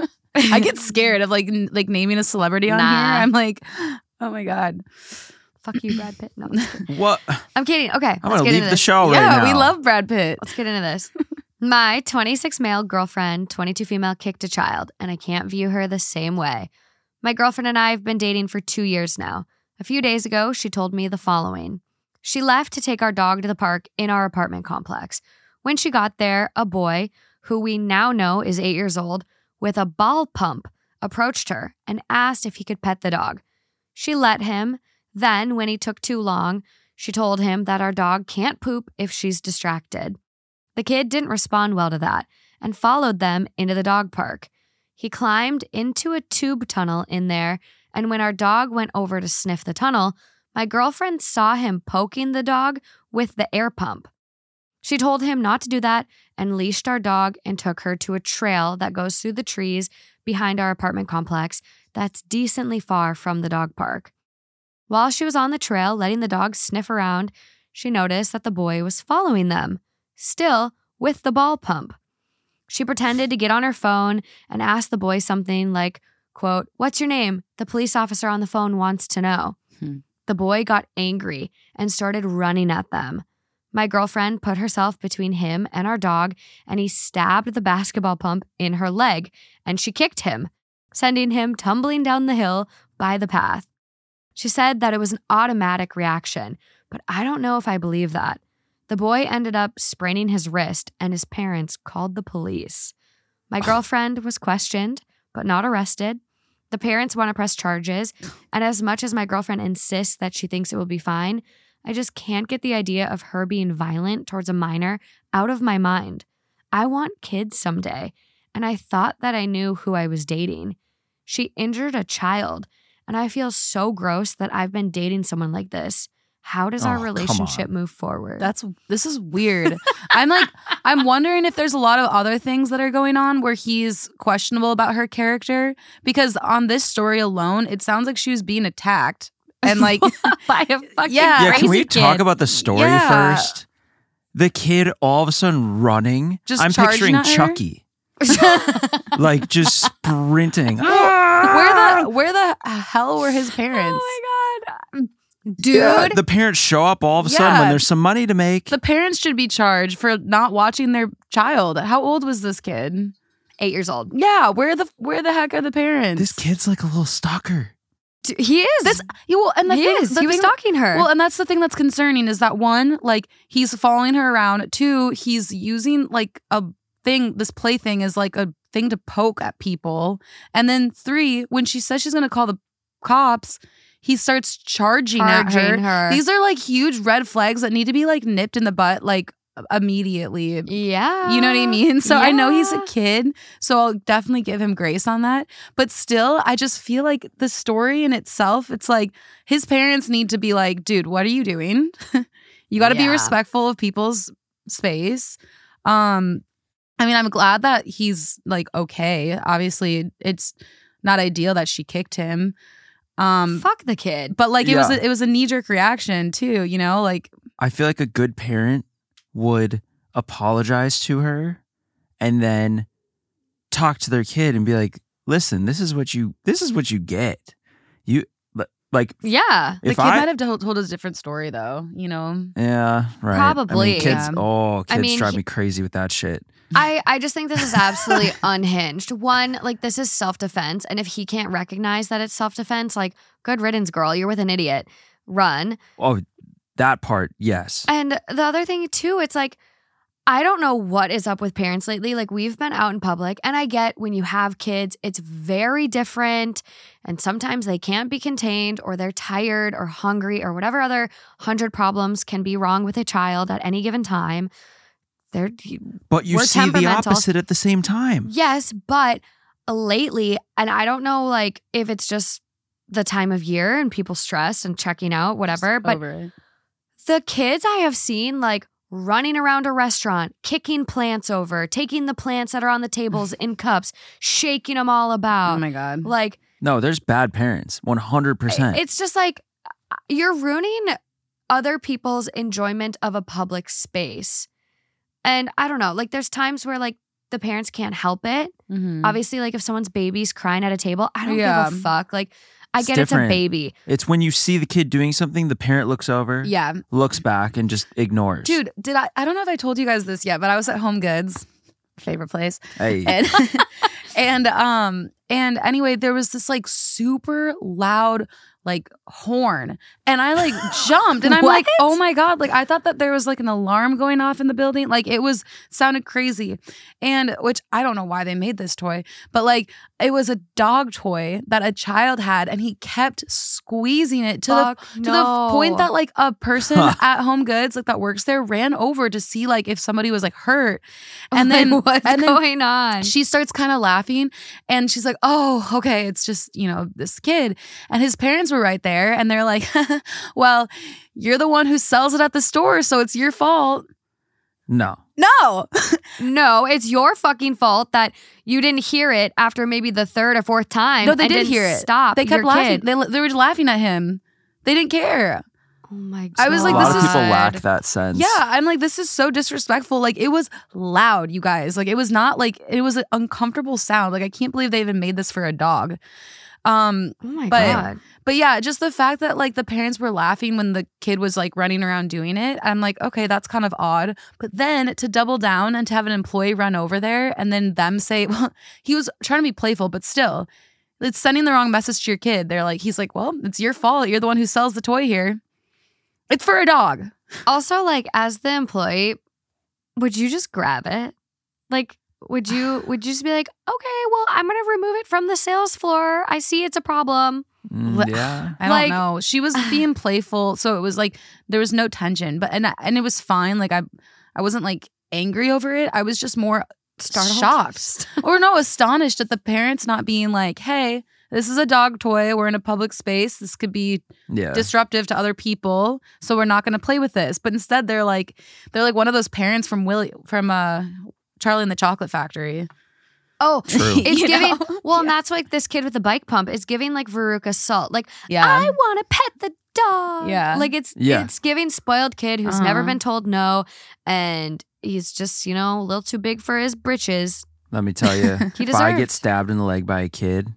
I get scared of like n- like naming a celebrity on Nah. here. I'm like, oh my God. Fuck you, Brad Pitt. No, I'm just kidding. What? I'm kidding. Okay, I'm let's going to get leave into the this. show right yeah, now. we love Brad Pitt. Let's get into this. My twenty-six male girlfriend, twenty-two female, kicked a child, and I can't view her the same way. My girlfriend and I have been dating for two years now. A few days ago, she told me the following. She left to take our dog to the park in our apartment complex. When she got there, a boy, who we now know is eight years old, with a ball pump, approached her and asked if he could pet the dog. She let him. Then, when he took too long, she told him that our dog can't poop if she's distracted. The kid didn't respond well to that and followed them into the dog park. He climbed into a tube tunnel in there, and when our dog went over to sniff the tunnel, my girlfriend saw him poking the dog with the air pump. She told him not to do that and leashed our dog and took her to a trail that goes through the trees behind our apartment complex that's decently far from the dog park. While she was on the trail letting the dog sniff around, she noticed that the boy was following them, still with the ball pump. She pretended to get on her phone and asked the boy something like, quote, "What's your name? The police officer on the phone wants to know." Hmm. The boy got angry and started running at them. My girlfriend put herself between him and our dog, and he stabbed the basketball pump in her leg, and she kicked him, sending him tumbling down the hill by the path. She said that it was an automatic reaction, but I don't know if I believe that. The boy ended up spraining his wrist, and his parents called the police. My girlfriend was questioned, but not arrested. The parents want to press charges, and as much as my girlfriend insists that she thinks it will be fine, I just can't get the idea of her being violent towards a minor out of my mind. I want kids someday, and I thought that I knew who I was dating. She injured a child, and I feel so gross that I've been dating someone like this. How does our Oh, come relationship on. move forward? That's this is weird. I'm like, I'm wondering if there's a lot of other things that are going on where he's questionable about her character. Because on this story alone, it sounds like she was being attacked. And like, by a fucking Yeah, Yeah, crazy can we kid. talk about the story Yeah. first? The kid all of a sudden running. Just I'm charging picturing at her? Chucky. Like just sprinting. where the where the hell were his parents? Oh my god, dude! Yeah, the parents show up all of a sudden Yeah. when there's some money to make. The parents should be charged for not watching their child. How old was this kid? Eight years old. Yeah, where the where the heck are the parents? This kid's like a little stalker. Dude, he is. This you well, and the he thing, is. the He was thing- stalking her. Well, and that's the thing that's concerning is that one, like he's following her around. Two, he's using like a thing, this plaything is like a thing to poke at people. And then three, when she says she's going to call the cops, he starts charging, at her. Charging her. These are like huge red flags that need to be like nipped in the butt like immediately. Yeah. You know what I mean? So I know he's a Yeah. kid, so I'll definitely give him grace on that. But still, I just feel like the story in itself, it's like his parents need to be like, dude, what are you doing? You got to be Yeah. respectful of people's space. Um, I mean, I'm glad that he's like okay. Obviously, it's not ideal that she kicked him. Um, Fuck the kid. but like it was Yeah. a, it was a knee jerk reaction too. You know, like I feel like a good parent would apologize to her and then talk to their kid and be like, listen, this is what you this is what you get. You like Yeah. the if kid I might have told, told a different story though. You know, yeah, right. I Probably. mean, kids Yeah. oh, kids I mean, drive he- me crazy with that shit. I, I just think this is absolutely unhinged. One, like this is self-defense. And if he can't recognize that it's self-defense, like good riddance, girl. You're with an idiot. Run. Oh, that part, yes. And the other thing too, it's like, I don't know what is up with parents lately. Like we've been out in public and I get when you have kids, it's very different. And sometimes they can't be contained or they're tired or hungry or whatever other hundred problems can be wrong with a child at any given time. They're But you we're see the temperamental. opposite at the same time. Yes, but lately, and I don't know like if it's just the time of year and people stressed and checking out, whatever, but over it. the kids I have seen like running around a restaurant, kicking plants over, taking the plants that are on the tables in cups, shaking them all Oh about. my god. Like No, there's bad parents, one hundred percent. it's just like you're ruining other people's enjoyment of a public space. And I don't know, like there's times where like the parents can't help it. Mhm. Obviously, like if someone's baby's crying at a table, I don't Yeah. give a fuck. Like I It's get it's a different. baby. It's when you see the kid doing something, the parent looks over, Yeah, looks back, and just ignores. dude. Did I? I don't know if I told you guys this yet, but I was at Home Goods, favorite place, Hey, and and um and anyway, there was this like super loud like horn, and I like jumped, and I'm What? like, oh my god! Like I thought that there was like an alarm going off in the building. Like it was sounded crazy, and which I don't know why they made this toy, but like it was a dog toy that a child had, and he kept squeezing it to the Fuck to no. the point that like a person Huh. at Home Goods like that works there ran over to see like if somebody was like hurt, and Like, then what's and then going on? she starts kind of laughing, and she's like, oh okay, it's just, you know, this kid, and his parents were right there, and they're like, well, you're the one who sells it at the store, so it's your fault. no. No. No, it's your fucking fault that you didn't hear it after maybe the third or fourth time. No, they and did didn't hear it. Stop. They kept your laughing. kid. They, they were laughing at him. They didn't care. Oh my god. I was A like, lot this of is- people lack that sense. Yeah, I'm like, this is so disrespectful. Like, it was loud, you guys. Like, it was not like, it was an uncomfortable sound. Like, I can't believe they even made this for a dog. Um, Oh my but- god. but yeah, just the fact that like the parents were laughing when the kid was like running around doing it, I'm like, okay, that's kind of odd. But then to double down and to have an employee run over there and then them say, well, he was trying to be playful, but still, it's sending the wrong message to your kid. They're like, he's like, well, it's your fault. You're the one who sells the toy here. It's for a dog. Also, like as the employee, would you just grab it? Like, would you would you just be like, okay, well, I'm gonna remove it from the sales floor. I see it's a problem. Mm, yeah. I Like- don't know. She was being playful, so it was like there was no tension, but and and it was fine. Like I, I wasn't like angry over it. I was just more Startled? shocked, or no, astonished at the parents not being like, "Hey, this is a dog toy. We're in a public space. This could be Yeah. disruptive to other people, so we're not going to play with this." But instead, they're like, they're like one of those parents from Willie from uh, Charlie and the Chocolate Factory. Oh, True. it's You giving. know? Well, and that's like this kid with the bike pump. It's giving like Veruca Salt. Like Yeah, I want to pet the dog. Yeah. like it's Yeah. it's giving spoiled kid who's never Uh-huh. been told no, and he's just you know a little too big for his britches. Let me tell you, He if I get deserves. stabbed in the leg by a kid,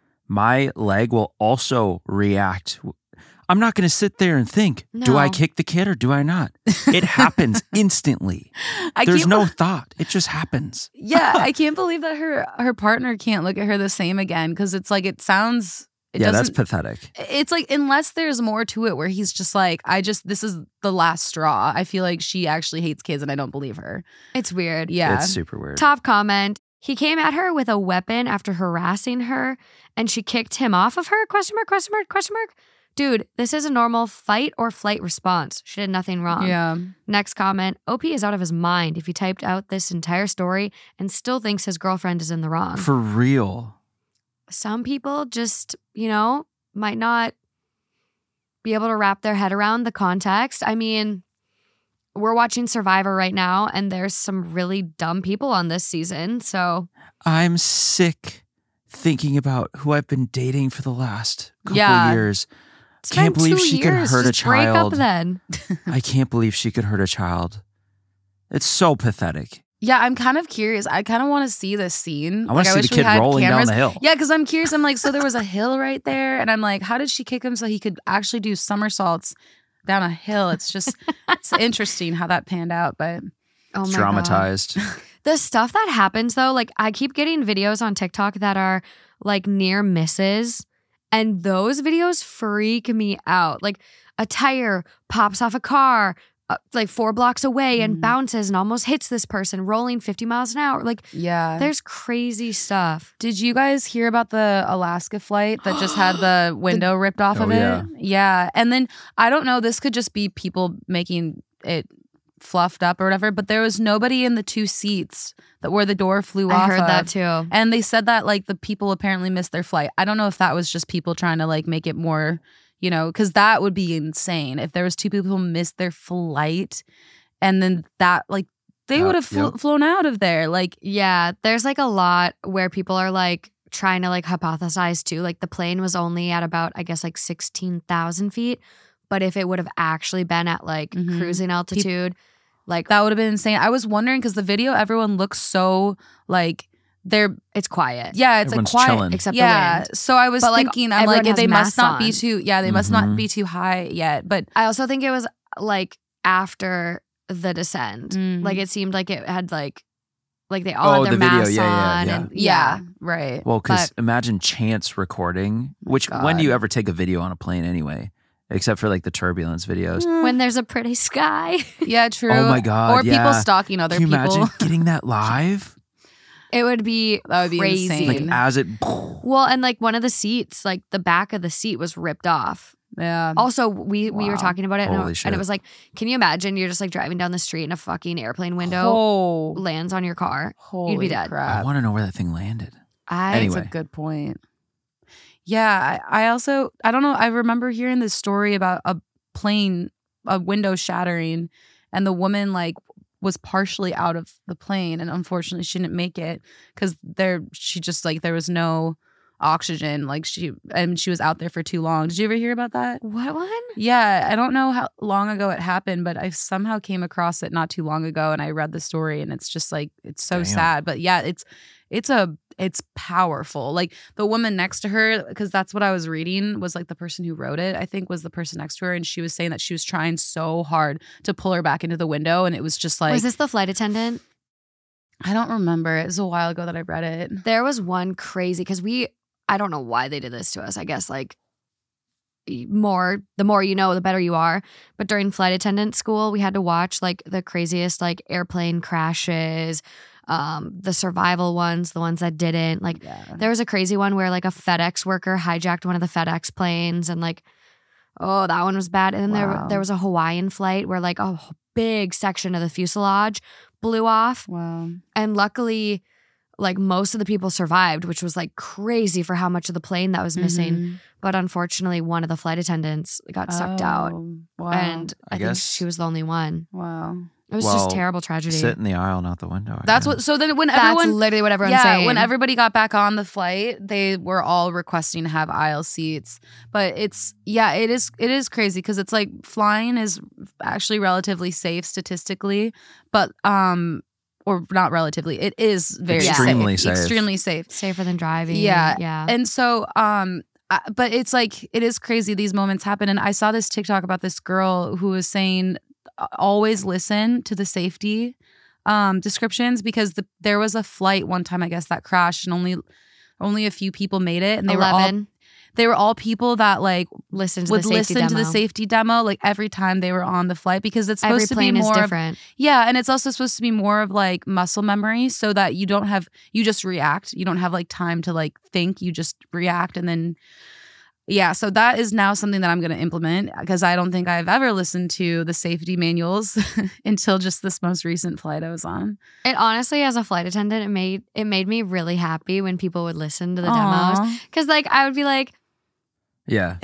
my leg will also react. I'm not going to sit there and think, do I No. kick the kid or do I not? It happens instantly. I There's can't no thought. It just happens. Yeah, I can't believe that her her partner can't look at her the same again, because it's like it sounds. It yeah, that's doesn't. pathetic. It's like unless there's more to it, where he's just like, I just this is the last straw. I feel like she actually hates kids, and I don't believe her. It's weird. Yeah, It's super weird. Top comment. He came at her with a weapon after harassing her, and she kicked him off of her? Question mark? Question mark? Question mark? Dude, this is a normal fight or flight response. She did nothing wrong. Yeah. Next comment, O P is out of his mind if he typed out this entire story and still thinks his girlfriend is in the wrong. For real. Some people just, you know, might not be able to wrap their head around the context. I mean, we're watching Survivor right now, and there's some really dumb people on this season. So I'm sick thinking about who I've been dating for the last couple Yeah. of years. it's Can't been believe two she could years. hurt a Just break up child. then. I can't believe she could hurt a child. It's so pathetic. Yeah, I'm kind of curious. I kind of want to see this scene. I want to see wish the we kid had rolling cameras. down the hill. Yeah, because I'm curious. I'm like, so there was a hill right there, and I'm like, how did she kick him so he could actually do somersaults down a hill? It's just, it's interesting how that panned out, but Oh It's my God. dramatized. The stuff that happens though, like I keep getting videos on TikTok that are like near misses, and those videos freak me out. Like a tire pops off a car uh, like four blocks away and Mhm. bounces and almost hits this person rolling fifty miles an hour. Like yeah. there's crazy stuff. Did you guys hear about the Alaska flight that just had the window ripped off Oh, of it? yeah. Yeah. And then I don't know, this could just be people making it fluffed up or whatever, but there was nobody in the two seats that where the door flew off I heard of. that too. And they said that like the people apparently missed their flight. I don't know if that was just people trying to like make it more, you know, because that would be insane if there was two people who missed their flight, and then that like they Uh, would have fl- yep. flown out of there. Like Yeah, there's like a lot where people are like trying to like hypothesize too. Like the plane was only at about, I guess, like sixteen thousand feet. But if it would have actually been at like Mhm. cruising altitude, like that would have been insane. I was wondering because the video, everyone looks so like they're it's quiet. yeah, it's Everyone's like quiet. chilling. Except the yeah. wind. So I was But, like, thinking, I'm everyone like, has they must masks not be on. too. Yeah, they must not Mhm. be too high yet. But I also think it was like after the descent. Mm. Like it seemed like it had like like they all Oh, had their the video. masks Yeah, yeah, on yeah. and yeah, right. Well, because But- imagine chance recording, which when do you God. ever take a video on a plane anyway? Except for like the turbulence videos. when there's a pretty sky. Yeah, true. Oh my God, Or people yeah. stalking other Can you people. imagine getting that live? It would be That would be crazy. insane. Like as it. Well, and like one of the seats, like the back of the seat was ripped off. Yeah. Also, we we were Wow. talking about it, and, Holy it shit. and it was like, can you imagine? You're just like driving down the street, and a fucking airplane window Oh, lands on your car. holy dead. I crap. want to know where that thing landed. I That's Anyway. a good point. Yeah, I, I also I don't know. I remember hearing this story about a plane, a window shattering, and the woman like was partially out of the plane, and unfortunately she didn't make it because there she just like there was no oxygen. Like she and she was out there for too long. Did you ever hear about that? what one? Yeah, I don't know how long ago it happened, but I somehow came across it not too long ago, and I read the story, and it's just like it's so Damn. sad. But yeah, it's it's a it's powerful. Like the woman next to her, because that's what I was reading, was like the person who wrote it. I think was the person next to her, and she was saying that she was trying so hard to pull her back into the window, and it was just like was this the flight attendant? I don't remember. It was a while ago that I read it. There was one crazy because we. I don't know why they did this to us. I guess like more the more you know, the better you are. But during flight attendant school, we had to watch like the craziest like airplane crashes, um, the survival ones, the ones that didn't. Like Yeah. there was a crazy one where like a FedEx worker hijacked one of the FedEx planes, and like, oh, that one was bad. And then there Wow. there was a Hawaiian flight where like a big section of the fuselage blew off, Wow. and luckily, like most of the people survived, which was like crazy for how much of the plane that was missing. Mhm. But unfortunately, one of the flight attendants got sucked out, Oh, Wow. and I, I think guess- she was the only one. wow. It was Well, just terrible tragedy. Sit in the aisle, not the window. I That's guess. what. So then, when That's everyone, literally what everyone's yeah, saying. when everybody got back on the flight, they were all requesting to have aisle seats. But it's yeah, it is it is crazy because it's like flying is actually relatively safe statistically, but um, or not relatively, it is very Extremely safe, safe. extremely safe. safer than driving. Yeah. yeah. And so, um, I, but it's like it is crazy. These moments happen, and I saw this TikTok about this girl who was saying, uh, always listen to the safety um, descriptions because the, there was a flight one time, I guess, that crashed, and only only a few people made it, and they were all Eleven. they were all people that like Listen to would the safety listen to demo. the safety demo like every time they were on the flight because it's Every supposed to be plane is more of, different. yeah, and it's also supposed to be more of like muscle memory so that you don't have you just react. You don't have like time to like think. You just react, and then Yeah, so that is now something that I'm going to implement because I don't think I've ever listened to the safety manuals until just this most recent flight I was on. It honestly, as a flight attendant, it made it made me really happy when people would listen to the Aw. demos. Because like I would be like, Yeah.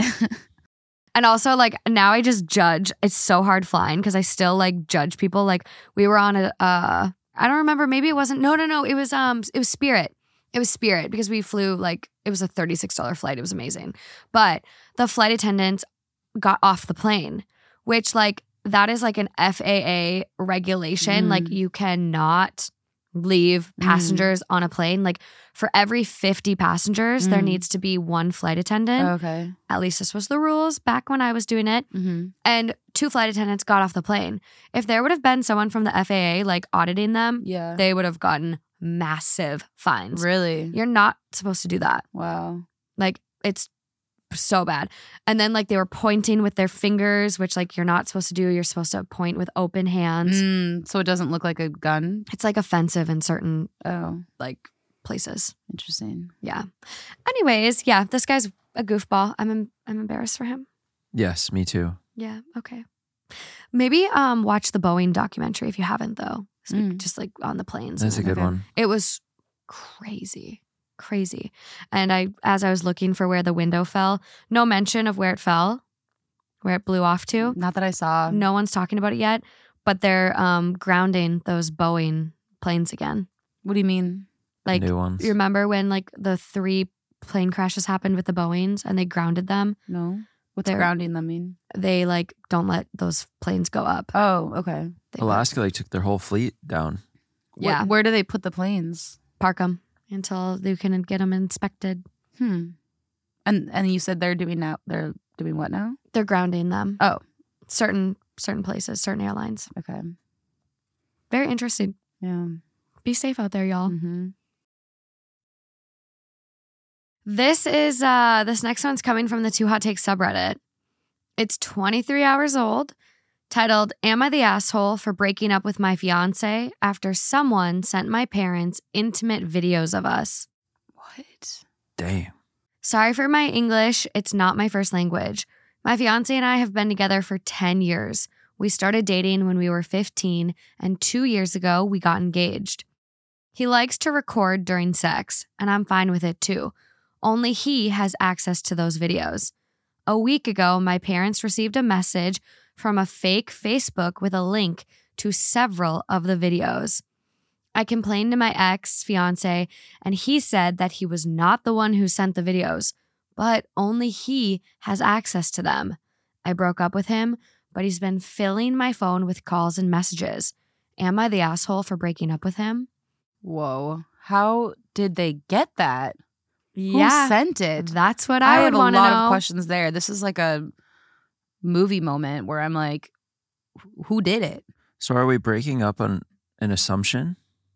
and also like now I just judge. It's so hard flying because I still like judge people. Like we were on a, uh, I don't remember. Maybe it wasn't. No, no, no. It was um, it was Spirit. It was Spirit because we flew like it was a thirty-six dollars flight. It was amazing. But the flight attendants got off the plane, which like that is like an F A A regulation. Mm. Like you cannot leave passengers mm. on a plane. Like for every fifty passengers, mm. there needs to be one flight attendant. Okay. At least this was the rules back when I was doing it. Mm-hmm. And two flight attendants got off the plane. If there would have been someone from the F A A like auditing them, Yeah. they would have gotten massive fines. Really? You're not supposed to do that. Wow. Like it's so bad. And then like they were pointing with their fingers, which like you're not supposed to do. You're supposed to point with open hands. Mm, so it doesn't look like a gun? It's like offensive in certain Oh, like places. interesting. Yeah. Anyways, yeah, this guy's a goofball. I'm em- I'm embarrassed for him. Yes, me too. Yeah. Okay. Maybe um watch the Boeing documentary if you haven't though. So, Mm. Just like on the planes. That's a and good Okay. one. It was crazy, crazy. And I, as I was looking for where the window fell, no mention of where it fell, where it blew off to. Not that I saw. No one's talking about it yet, but they're um grounding those Boeing planes again. What do you mean? Like, New ones. you remember when like the three plane crashes happened with the Boeings and they grounded them? No. What's They're- grounding them mean? They like don't let those planes go up. Oh, okay. They Alaska like took their whole fleet down. Wh- Yeah. where do they put the planes? park them until you can get them inspected. Hmm. And and you said they're doing now. They're doing what now? They're grounding them. Oh, Certain certain places, certain airlines. okay. Very interesting. Yeah. Be safe out there, y'all. Mm-hmm. This is uh this next one's coming from the Too Hot Takes subreddit. It's twenty-three hours old, titled Am I the Asshole for Breaking Up with My Fiance After Someone Sent My Parents Intimate Videos of Us? What? Damn. Sorry for my English, it's not my first language. My fiance and I have been together for ten years. We started dating when we were fifteen, and two years ago we got engaged. He likes to record during sex, and I'm fine with it too. Only he has access to those videos. A week ago, my parents received a message from a fake Facebook with a link to several of the videos. I complained to my ex-fiance, and he said that he was not the one who sent the videos, but only he has access to them. I broke up with him, but he's been filling my phone with calls and messages. Am I the asshole for breaking up with him? Whoa. How did they get that? Yeah, Who sent it? that's what I, I, would have a want to lot know. of questions there. This is like a movie moment where I'm like, who did it? So are we breaking up on an assumption?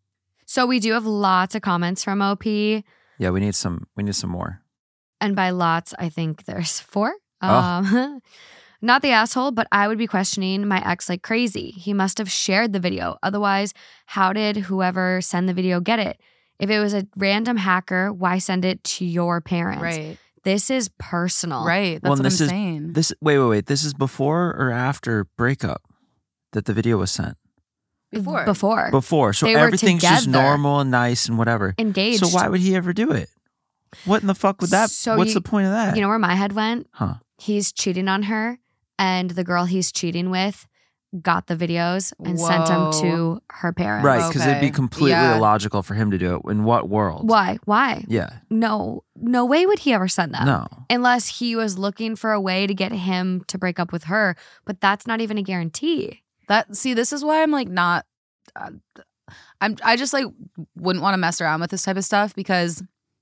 So we do have lots of comments from O P, Yeah, we need some we need some more. and by lots, I think there's four. Oh. Um, not the asshole, but I would be questioning my ex like crazy. He must have shared the video. Otherwise, how did whoever send the video get it? If it was a random hacker, why send it to your parents? Right. This is personal. Right. That's Well, what this I'm is- saying. This wait, wait, wait. This is before or after breakup that the video was sent? Before. Before. Before. So They were everything's just together. normal and nice and whatever. Engaged. So why would he ever do it? What in the fuck would that So what's you- the point of that? You know where my head went? Huh. He's cheating on her, and the girl he's cheating with got the videos and sent them Whoa. to her parents. Right, because it'd be Okay. completely Yeah. illogical for him to do it. In what world? Why? Why? Yeah. No, no way would he ever send that. No. Unless he was looking for a way to get him to break up with her, but that's not even a guarantee. That see, this is why I'm like not. Uh, I'm. I just like wouldn't want to mess around with this type of stuff because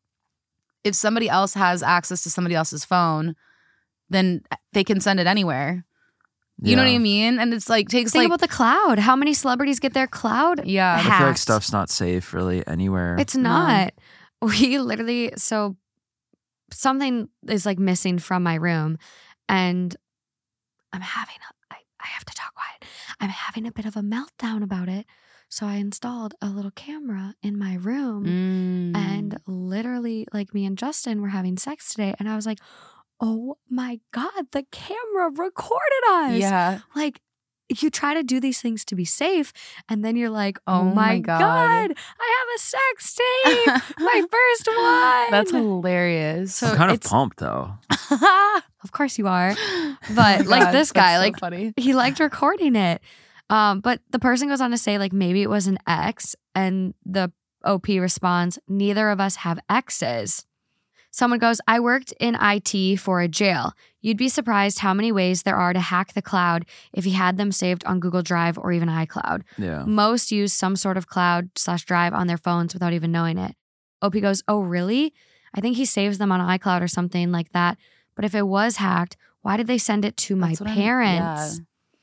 if somebody else has access to somebody else's phone, then they can send it anywhere. You know what I Yeah. mean? And it's like takes Think like about the cloud. How many celebrities get their cloud? yeah. I feel like hacked? stuff's not safe really anywhere. It's not. We literally, so something is like missing from my room, and I'm having a, I, I have to talk quiet. I'm having a bit of a meltdown about it. So I installed a little camera in my room, Mm. and literally, like me and Justin were having sex today, and I was like, oh my God, the camera recorded us. Yeah. Like, you try to do these things to be safe, and then you're like, oh, Oh my my God. God, I have a sex tape. My first one. That's hilarious. So I'm kind of it's- pumped though. Of course you are. But like this guy, like funny. he liked recording it. Um, but the person goes on to say, like, maybe it was an ex, and the O P responds, neither of us have exes. Someone goes, I worked in I T for a jail. You'd be surprised how many ways there are to hack the cloud if you had them saved on Google Drive or even iCloud. Yeah. Most use some sort of cloud slash drive on their phones without even knowing it. O P goes, oh, really? I think he saves them on iCloud or something like that. But if it was hacked, why did they send it to my That's what I'm- parents?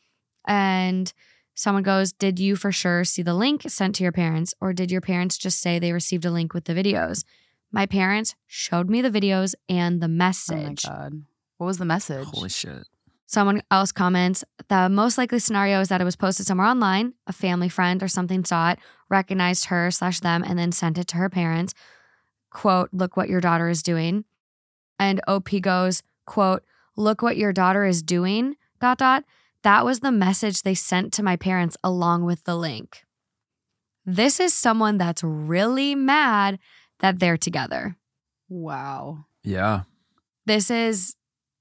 And someone goes, did you for sure see the link sent to your parents? Or did your parents just say they received a link with the videos? My parents showed me the videos and the Oh my message. God. What was the message? Holy shit. Someone else comments, the most likely scenario is that it was posted somewhere online. A family friend or something saw it, recognized her slash them, and then sent it to her parents. Quote, look what your daughter is doing. And O P goes, quote, look what your daughter is doing, dot, dot. That was the message they sent to my parents along with the link. This is someone that's really mad that they're together. Wow. Yeah. This is,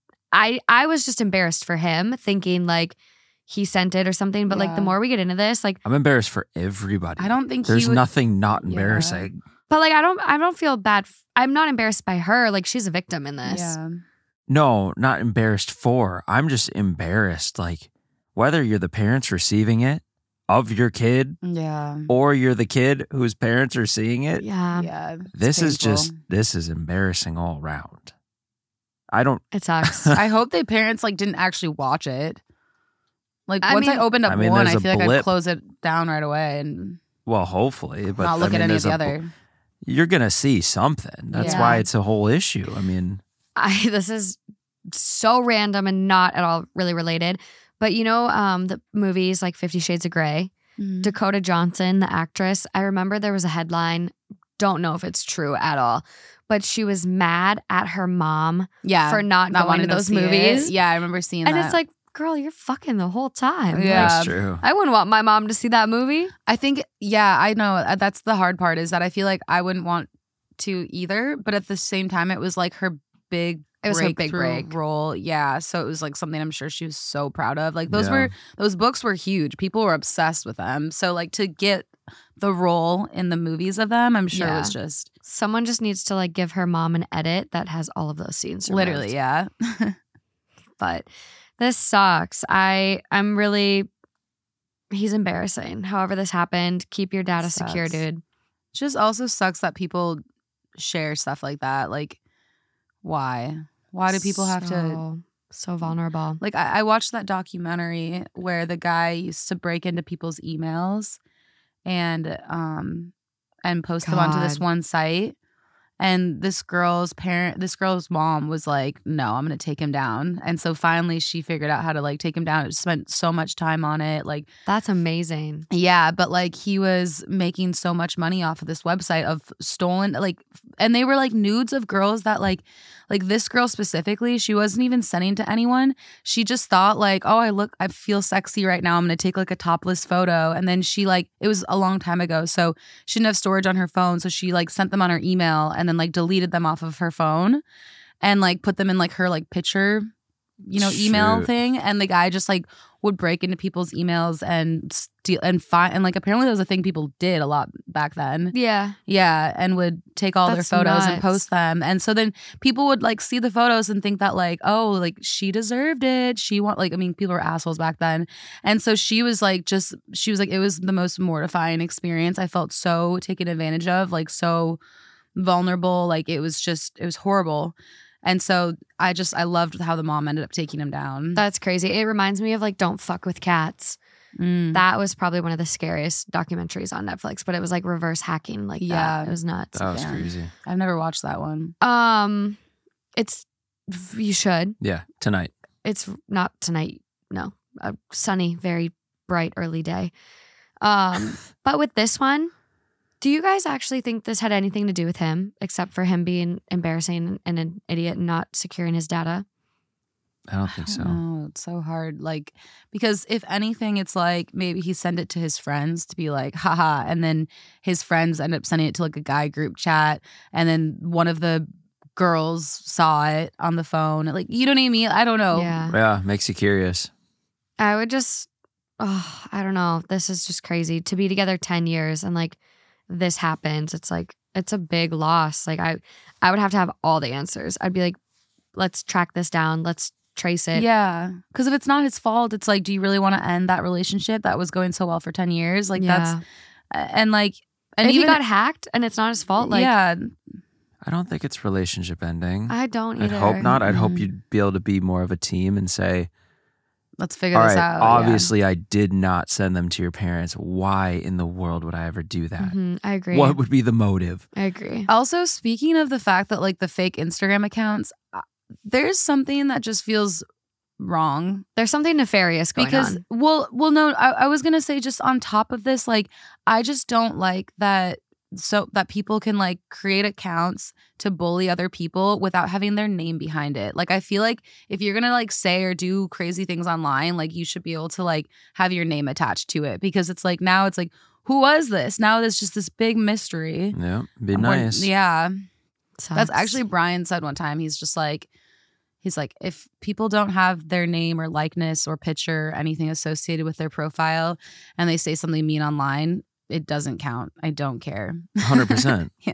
I I was just embarrassed for him, thinking like he sent it or something. But like the Yeah. more we get into this, like, I'm embarrassed for everybody. I don't think There's he would, nothing not Yeah. embarrassing. but like I don't I don't feel bad. f- I'm not embarrassed by her. Like she's a victim in this. Yeah. No, not embarrassed for. I'm just embarrassed. Like, whether you're the parents receiving it of your kid Yeah. or you're the kid whose parents are seeing it, Yeah, Yeah. it's this is painful. just, this is embarrassing all around. I don't, it sucks. I hope the parents like didn't actually watch it. Like I once mean- I opened up I mean, one, there's I a feel like I'd blip. close it down right away and well, hopefully, but not look I mean, at any of there's the a bl- other. You're going to see something. That's Yeah. why it's a whole issue. I mean, I this is so random and not at all really related. But you know, um, the movies like Fifty Shades of Grey, Mhm. Dakota Johnson, the actress. I remember there was a headline. Don't know if it's true at all, but she was mad at her mom Yeah. for not, not going wanting to those see it. movies. Yeah, I remember seeing And that. it's like, girl, you're fucking the whole time. Yeah. that's true. I wouldn't want my mom to see that movie. I think, yeah, I know. uh, That's the hard part is that I feel like I wouldn't want to either. But at the same time, it was like her big It was her big breakthrough break. role. Yeah. So it was like something I'm sure she was so proud of. Like those Yeah. were, those books were huge. People were obsessed with them. So like to get the role in the movies of them, I'm sure Yeah. was just Someone just needs to like give her mom an edit that has all of those scenes. removed. literally, yeah. But this sucks. I I'm really he's embarrassing. However this happened, keep your data secure, Sucks. dude. Just also sucks that people share stuff like that. Like, why? Why do people have to? So- so vulnerable? Like, I, I watched that documentary where the guy used to break into people's emails and um and post them onto this God. one site. And this girl's parent, this girl's mom was like, no, I'm going to take him down. And so finally she figured out how to like take him down. It spent so much time on it. Like, That's amazing. yeah, but like he was making so much money off of this website of stolen, like, and they were like nudes of girls that like, like this girl specifically, she wasn't even sending to anyone. She just thought like, oh, I look, I feel sexy right now. I'm going to take like a topless photo. And then she like, it was a long time ago. So she didn't have storage on her phone. So she like sent them on her email and then like deleted them off of her phone and like put them in like her like picture, you know, email Shoot. thing. And the guy just like would break into people's emails and steal and find, and like apparently that was a thing people did a lot back then. Yeah. Yeah, and would take all That's their photos and nuts. post them. And so then people would like see the photos and think that like, oh, like she deserved it. She want like I mean, people were assholes back then. And so she was like just she was like it was the most mortifying experience. I felt so taken advantage of, like so vulnerable. Like it was just it was horrible. And so I just I loved how the mom ended up taking him down. That's crazy. It reminds me of like Don't Fuck with Cats. Mm. That was probably one of the scariest documentaries on Netflix, but it was like reverse hacking like Yeah. that. It was nuts. That was Yeah. crazy. I've never watched that one. Um it's you should. Yeah, tonight. It's not tonight. No. A sunny, very bright early day. Um but with this one, Do you guys actually think this had anything to do with him, except for him being embarrassing and an idiot and not securing his data? I don't think so. Oh, it's so hard. Like, because if anything, it's like maybe he sent it to his friends to be like, haha. And then his friends end up sending it to like a guy group chat. And then one of the girls saw it on the phone. Like, you know what I mean? I don't know. Yeah. Yeah, makes you curious. I would just, oh, I don't know. This is just crazy to be together ten years and like this happens. It's like, it's a big loss. Like I, I would have to have all the answers. I'd be like, let's track this down. Let's trace it. Yeah. Because if it's not his fault, it's like, do you really want to end that relationship that was going so well for ten years? Like Yeah. that's, and like, and if even, he got hacked and it's not his fault, like, yeah. I don't think it's relationship ending. I don't I'd either. hope not. I'd hope Mhm. you'd be able to be more of a team and say, Let's figure all this right, out. yeah. obviously I did not send them to your parents. Why in the world would I ever do that? Mhm, I agree. What would be the motive? I agree. Also, speaking of the fact that like the fake Instagram accounts, uh, there's something that just feels wrong There's something nefarious going because on. well, well, no, I, I was gonna say just on top of this, like I just don't like that. So that people can like create accounts to bully other people without having their name behind it. Like I feel like if you're gonna like say or do crazy things online, like you should be able to like have your name attached to it because it's like now it's like who was this? Now there's just this big mystery. Yeah, be And we're- nice. Yeah. That's Sucks. actually Brian said one time. He's just like, he's like, if people don't have their name or likeness or picture, anything associated with their profile, and they say something mean online, it doesn't count. I don't care. one hundred percent. Yeah.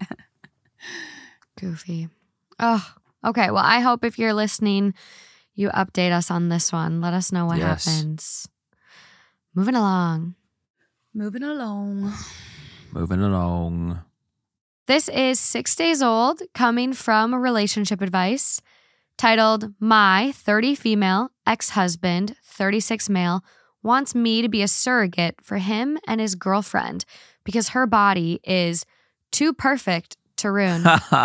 goofy. Oh, okay. Well, I hope if you're listening, you update us on this one. Let us know what Yes. happens. Moving along. Moving along. Moving along. This is six days old, coming from relationship advice, titled My thirty female ex-husband, thirty-six male, wants me to be a surrogate for him and his girlfriend because her body is too perfect to ruin.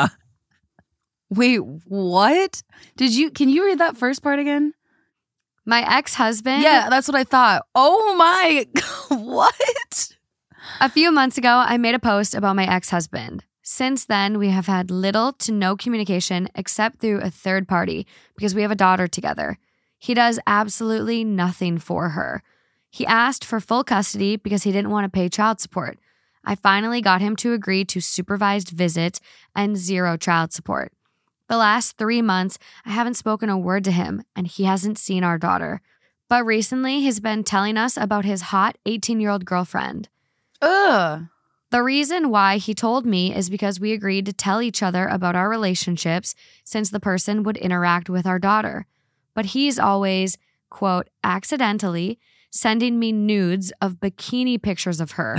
Wait, what? Did you, can you read that first part again? My ex-husband, Yeah, that's what I thought. Oh my, what? a few months ago, I made a post about my ex-husband. Since then, we have had little to no communication except through a third party because we have a daughter together. He does absolutely nothing for her. He asked for full custody because he didn't want to pay child support. I finally got him to agree to supervised visits and zero child support. The last three months, I haven't spoken a word to him, and he hasn't seen our daughter. But recently, he's been telling us about his hot eighteen-year-old girlfriend. Ugh. The reason why he told me is because we agreed to tell each other about our relationships since the person would interact with our daughter. But he's always, quote, accidentally sending me nudes of bikini pictures of her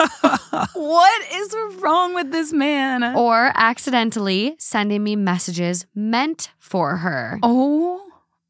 What is wrong with this man? or accidentally sending me messages meant for her. Oh,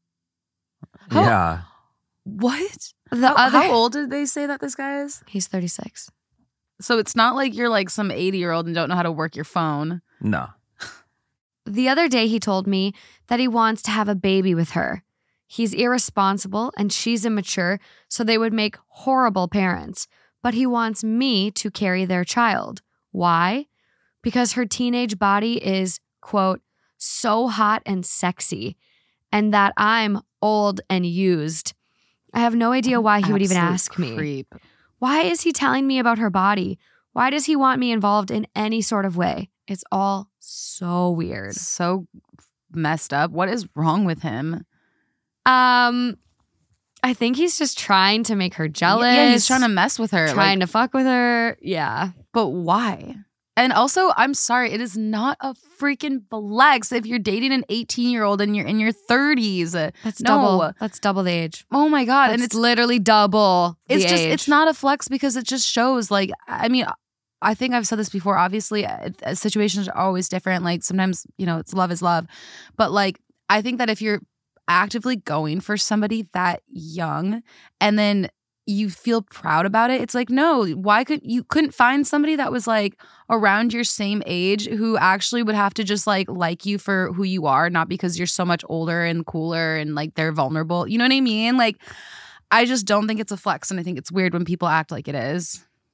How- Yeah. what? The How, other how old did they say that this guy is? He's thirty-six. So it's not like you're like some eighty year old and don't know how to work your phone. No. The other day he told me that he wants to have a baby with her. He's irresponsible and she's immature, so they would make horrible parents. But he wants me to carry their child. Why? Because her teenage body is, quote, so hot and sexy, and that I'm old and used. I have no idea why he would even Absolute ask me. creep. Why is he telling me about her body? Why does he want me involved in any sort of way? It's all so weird. So messed up. What is wrong with him? Um, I think he's just trying to make her jealous. Yeah, he's trying to mess with her. trying like, to fuck with her. Yeah. but why? And also, I'm sorry, it is not a freaking flex if you're dating an eighteen year old and you're in your thirties. That's No. double. That's double the age. Oh my God. That's and it's literally double the it's just age. it's not a flex because it just shows like I mean I think I've said this before. Obviously uh, uh, situations are always different. Like sometimes, you know, it's love is love, but like I think that if you're actively going for somebody that young and then you feel proud about it, it's like, no, why could you couldn't find somebody that was like around your same age who actually would have to just like like you for who you are, not because you're so much older and cooler and like they're vulnerable. You know what I mean? Like I just don't think it's a flex, and I think it's weird when people act like it is.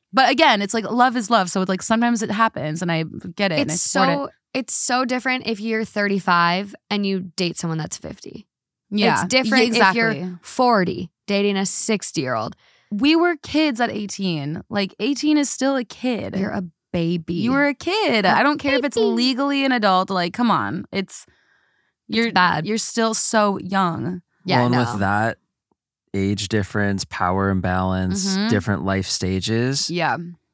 But again, it's like love is love. So it's like sometimes it happens and I get it. and I It's support so it. it's so different if you're thirty-five and you date someone that's fifty. Yeah. It's different Yeah, exactly. if you're forty dating a sixty-year-old. We were kids at eighteen. Like eighteen is still a kid. You're a baby. You were a kid. A I don't care if it's baby. legally an adult. Like, come on. It's you're bad. You're still so young. yeah, well, and no. with that age difference, power imbalance, Mhm. different life stages, Yeah.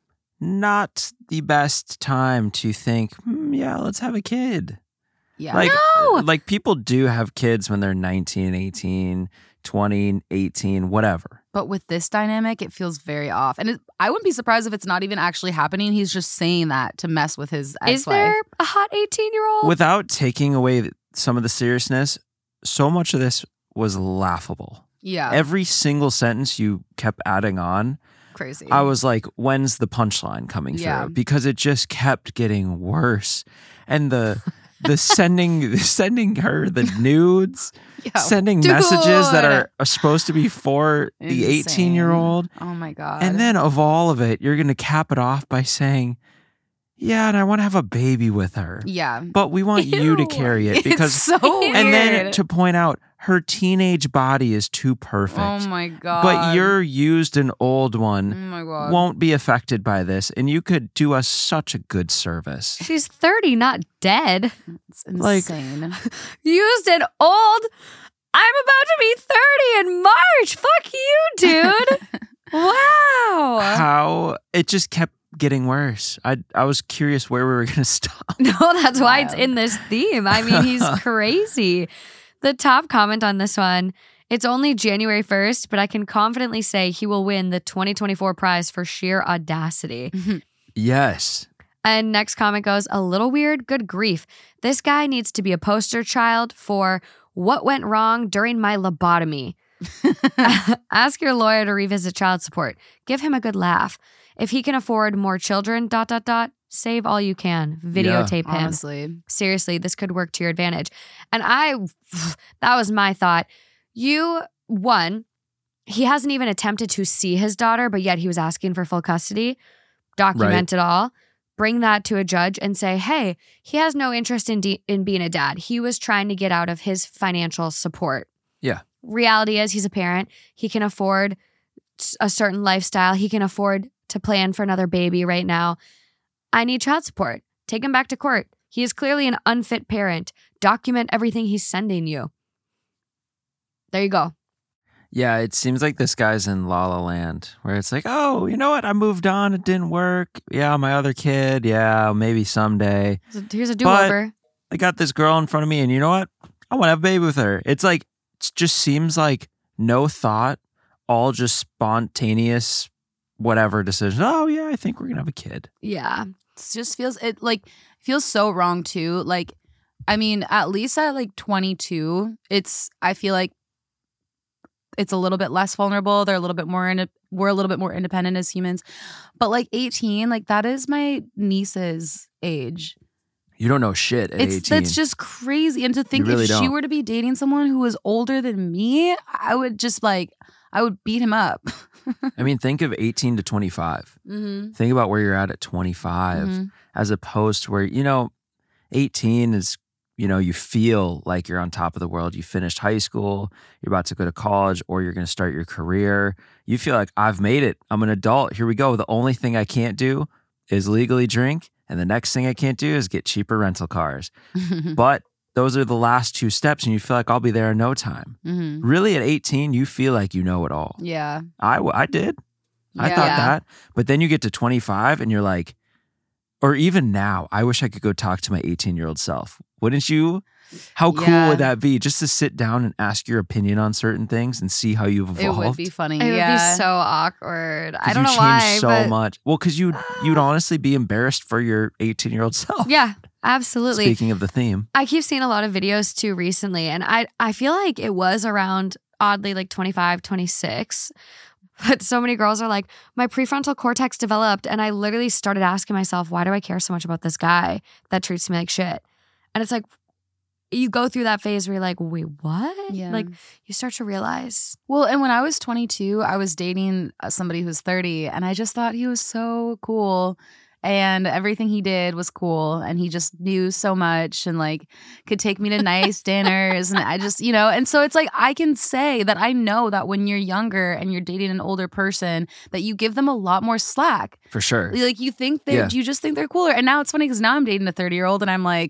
not the best time to think, hmm, yeah, let's have a kid. Yeah. Like, No! like people do have kids when they're nineteen, eighteen, twenty, eighteen, whatever. But with this dynamic, it feels very off. And it, I wouldn't be surprised if it's not even actually happening. He's just saying that to mess with his ex-wife. Is there a hot eighteen-year-old? Without taking away some of the seriousness, so much of this was laughable. Yeah. Every single sentence you kept adding on, Crazy. I was like, when's the punchline coming Yeah. through? Because it just kept getting worse. And the the sending sending her the nudes, Yeah. sending Dude. messages that are, are supposed to be for the Insane. eighteen-year-old. Oh my God. And then of all of it, you're going to cap it off by saying, yeah, and I want to have a baby with her. Yeah. But we want you to Ew. carry it because it's so weird. and then to point out her teenage body is too perfect. Oh my God. But your used and old Oh one my God. won't be affected by this, and you could do us such a good service. She's thirty, not dead. It's like- insane. Used and old. I'm about to be thirty in March. Fuck you, dude. Wow. How it just kept getting worse. I I was curious where we were going to stop. No, that's why it's Wild. in this theme. I mean, he's crazy. The top comment on this one, it's only January first, but I can confidently say he will win the twenty twenty-four prize for sheer audacity. Yes. And next comment goes, a little weird, good grief. This guy needs to be a poster child for what went wrong during my lobotomy. Ask your lawyer to revisit child support. Give him a good laugh. If he can afford more children, dot, dot, dot, save all you can. Videotape him. Honestly. Seriously, this could work to your advantage. And I, that was my thought. You, one, he hasn't even attempted to see his daughter, but yet he was asking for full custody. Document it all. Bring that to a judge and say, hey, he has no interest in de- in being a dad. He was trying to get out of his financial support. Yeah. Reality is he's a parent. He can afford s- a certain lifestyle. He can afford to plan for another baby right now. I need child support. Take him back to court. He is clearly an unfit parent. Document everything he's sending you. There you go. Yeah, it seems like this guy's in La La Land where it's like, oh, you know what? I moved on. It didn't work. Yeah, my other kid. Yeah, maybe someday. So here's a do-over. I got this girl in front of me, and you know what? I want to have a baby with her. It's like, it just seems like no thought, all just spontaneous, whatever decision. Oh, yeah, I think we're going to have a kid. Yeah. It just feels it like feels so wrong too. Like, I mean, at least at like twenty-two, it's I feel like it's a little bit less vulnerable. They're a little bit more in we're a little bit more independent as humans. But like eighteen, like that is my niece's age. You don't know shit at It's eighteen. that's just crazy. And to think really if she don't. were to be dating someone who was older than me, I would just like I would beat him up. I mean, think of eighteen to twenty-five. Mm-hmm. Think about where you're at at twenty-five Mhm. as opposed to where, you know, eighteen is, you know, you feel like you're on top of the world. You finished high school, you're about to go to college, or you're going to start your career. You feel like I've made it. I'm an adult. Here we go. The only thing I can't do is legally drink. And the next thing I can't do is get cheaper rental cars. But those are the last two steps, and you feel like I'll be there in no time. Mm-hmm. Really, at eighteen, you feel like you know it all. Yeah. I, w- I did. I Yeah. thought that. But then you get to twenty-five and you're like, or even now, I wish I could go talk to my eighteen-year-old self. Wouldn't you? How cool Yeah. would that be? Just to sit down and ask your opinion on certain things and see how you've It evolved. would be funny. It yeah. would be so awkward. I 'Cause don't you know why, changed so but much. Well, because you you'd honestly be embarrassed for your eighteen-year-old self. yeah, absolutely. Speaking of the theme. I keep seeing a lot of videos too recently, and I I feel like it was around oddly like twenty-five, twenty-six. But so many girls are like, my prefrontal cortex developed, and I literally started asking myself, why do I care so much about this guy that treats me like shit? And it's like, you go through that phase where you're like, wait, what? Yeah. Like you start to realize. Well, and when I was twenty-two, I was dating somebody who was thirty, and I just thought he was so cool. And everything he did was cool. And he just knew so much and like could take me to nice dinners. And I just, you know, and so it's like I can say that I know that when you're younger and you're dating an older person, that you give them a lot more slack. For sure. Like you think they, Yeah. you just think they're cooler. And now it's funny because now I'm dating a thirty year old and I'm like,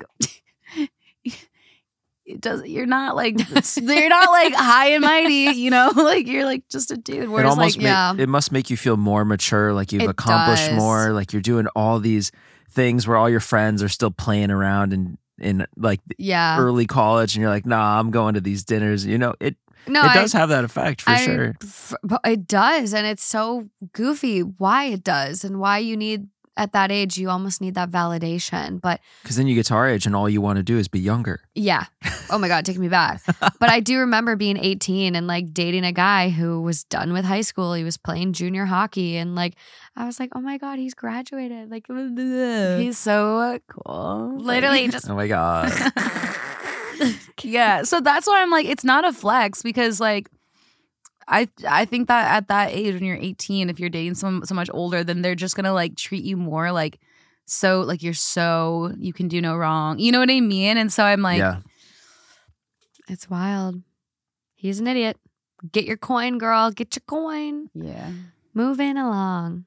it does. You're not like you're not like high and mighty, you know. Like you're like just a dude. It Whereas almost like ma- yeah. it must make you feel more mature, like you've It accomplished does. more, like you're doing all these things where all your friends are still playing around in in like Yeah. early college, and you're like, nah, I'm going to these dinners. You know, it No, it I- does have that effect for I- sure. f- but it does. And it's so goofy why it does and why you need, at that age, you almost need that validation. But Because then you get to our age, and all you want to do is be younger. yeah. Oh my God, take me back. But I do remember being eighteen and like dating a guy who was done with high school. He was playing junior hockey. And like, I was like, oh my God, he's graduated. Like, he's so cool. literally just. Oh my god. Yeah. So that's why I'm like, it's not a flex because like I I think that at that age when you're eighteen, if you're dating someone so much older, then they're just gonna like treat you more like so like you're so you can do no wrong. You know what I mean? And so I'm like, yeah. It's wild. He's an idiot. Get your coin, girl. Get your coin. yeah. Moving along.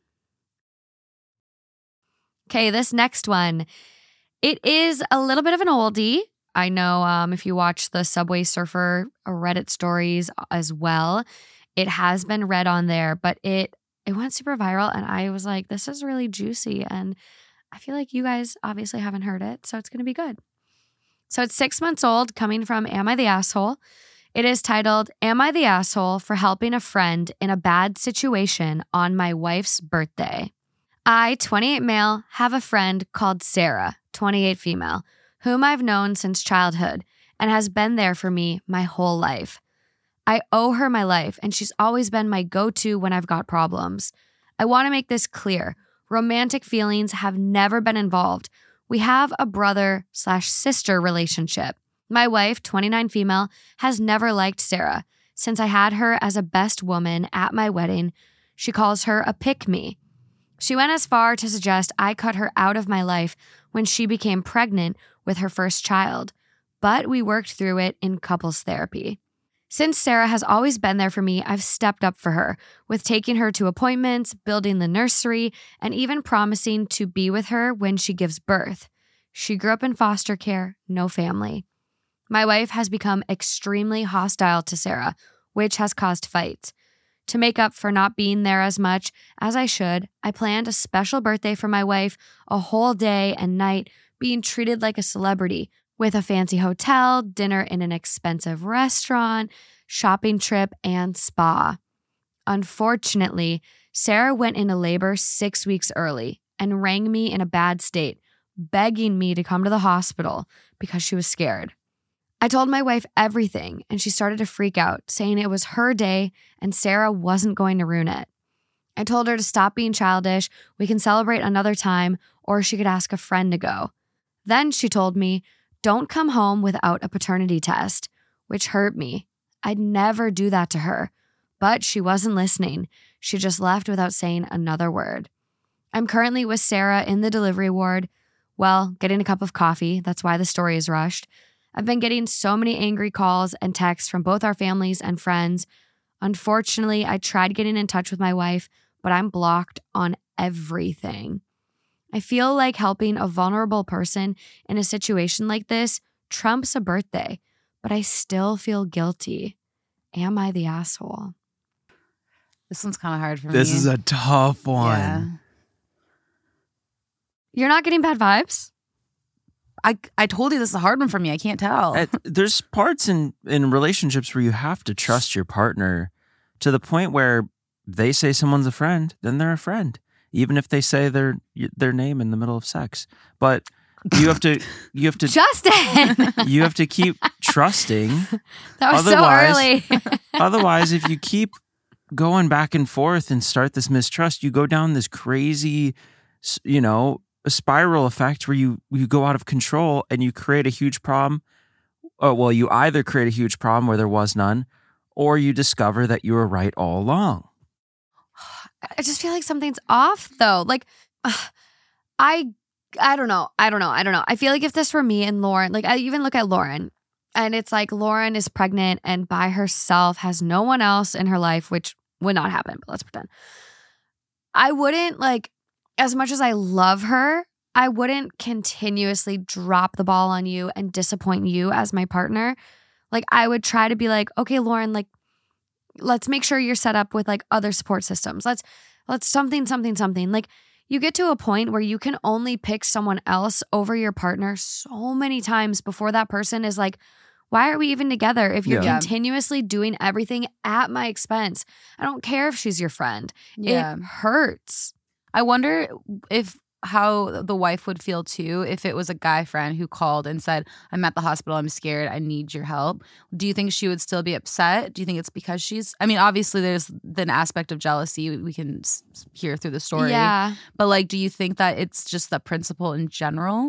Okay, this next one. It is a little bit of an oldie. I know um, if you watch the Subway Surfer Reddit stories as well, it has been read on there, but it it went super viral and I was like, this is really juicy. And I feel like you guys obviously haven't heard it, so it's going to be good. So it's six months old, coming from Am I the Asshole? It is titled, Am I the Asshole for Helping a Friend in a Bad Situation on My Wife's Birthday? I, twenty-eight male, have a friend called Sarah, twenty-eight female, whom I've known since childhood and has been there for me my whole life. I owe her my life, and she's always been my go-to when I've got problems. I want to make this clear. Romantic feelings have never been involved. We have a brother slash sister relationship. My wife, twenty-nine female, has never liked Sarah. Since I had her as a best woman at my wedding, she calls her a pick-me. She went as far to suggest I cut her out of my life when she became pregnant with her first child, but we worked through it in couples therapy. Since Sarah has always been there for me, I've stepped up for her, with taking her to appointments, building the nursery, and even promising to be with her when she gives birth. She grew up in foster care, no family. My wife has become extremely hostile to Sarah, which has caused fights. To make up for not being there as much as I should, I planned a special birthday for my wife, a whole day and night being treated like a celebrity, with a fancy hotel, dinner in an expensive restaurant, shopping trip, and spa. Unfortunately, Sarah went into labor six weeks early and rang me in a bad state, begging me to come to the hospital because she was scared. I told my wife everything, and she started to freak out, saying it was her day and Sarah wasn't going to ruin it. I told her to stop being childish, we can celebrate another time, or she could ask a friend to go. Then she told me, don't come home without a paternity test, which hurt me. I'd never do that to her. But she wasn't listening. She just left without saying another word. I'm currently with Sarah in the delivery ward. Well, getting a cup of coffee. That's why the story is rushed. I've been getting so many angry calls and texts from both our families and friends. Unfortunately, I tried getting in touch with my wife, but I'm blocked on everything. I feel like helping a vulnerable person in a situation like this trumps a birthday, but I still feel guilty. Am I the asshole? This one's kind of hard for This me. is a tough one. Yeah. You're not getting bad vibes? I I told you this is a hard one for me. I can't tell. Uh, There's parts in, in relationships where you have to trust your partner to the point where they say someone's a friend, then they're a friend, even if they say their their name in the middle of sex. But you have to you have to Justin! you have to keep trusting. That was Otherwise- so early. Otherwise, if you keep going back and forth and start this mistrust, you go down this crazy, s- you know, a spiral effect where you you go out of control and you create a huge problem oh, well, you either create a huge problem where there was none, or you discover that you were right all along. I just feel like something's off though. Like, uh, I, I don't know. I don't know. I don't know. I feel like if this were me and Lauren, like I even look at Lauren and it's like Lauren is pregnant and by herself, has no one else in her life, which would not happen, but let's pretend. I wouldn't like, as much as I love her, I wouldn't continuously drop the ball on you and disappoint you as my partner. Like I would try to be like, okay, Lauren, like, let's make sure you're set up with like other support systems. Let's, let's something, something, something. Like you get to a point where you can only pick someone else over your partner so many times before that person is like, why are we even together if you're Yeah. continuously doing everything at my expense? I don't care if she's your friend. Yeah. It hurts. I wonder if how the wife would feel too if it was a guy friend who called and said, I'm at the hospital, I'm scared, I need your help. Do you think she would still be upset? Do you think it's because she's, I mean, obviously there's an aspect of jealousy we can s- hear through the story. Yeah. But like, do you think that it's just the principle in general?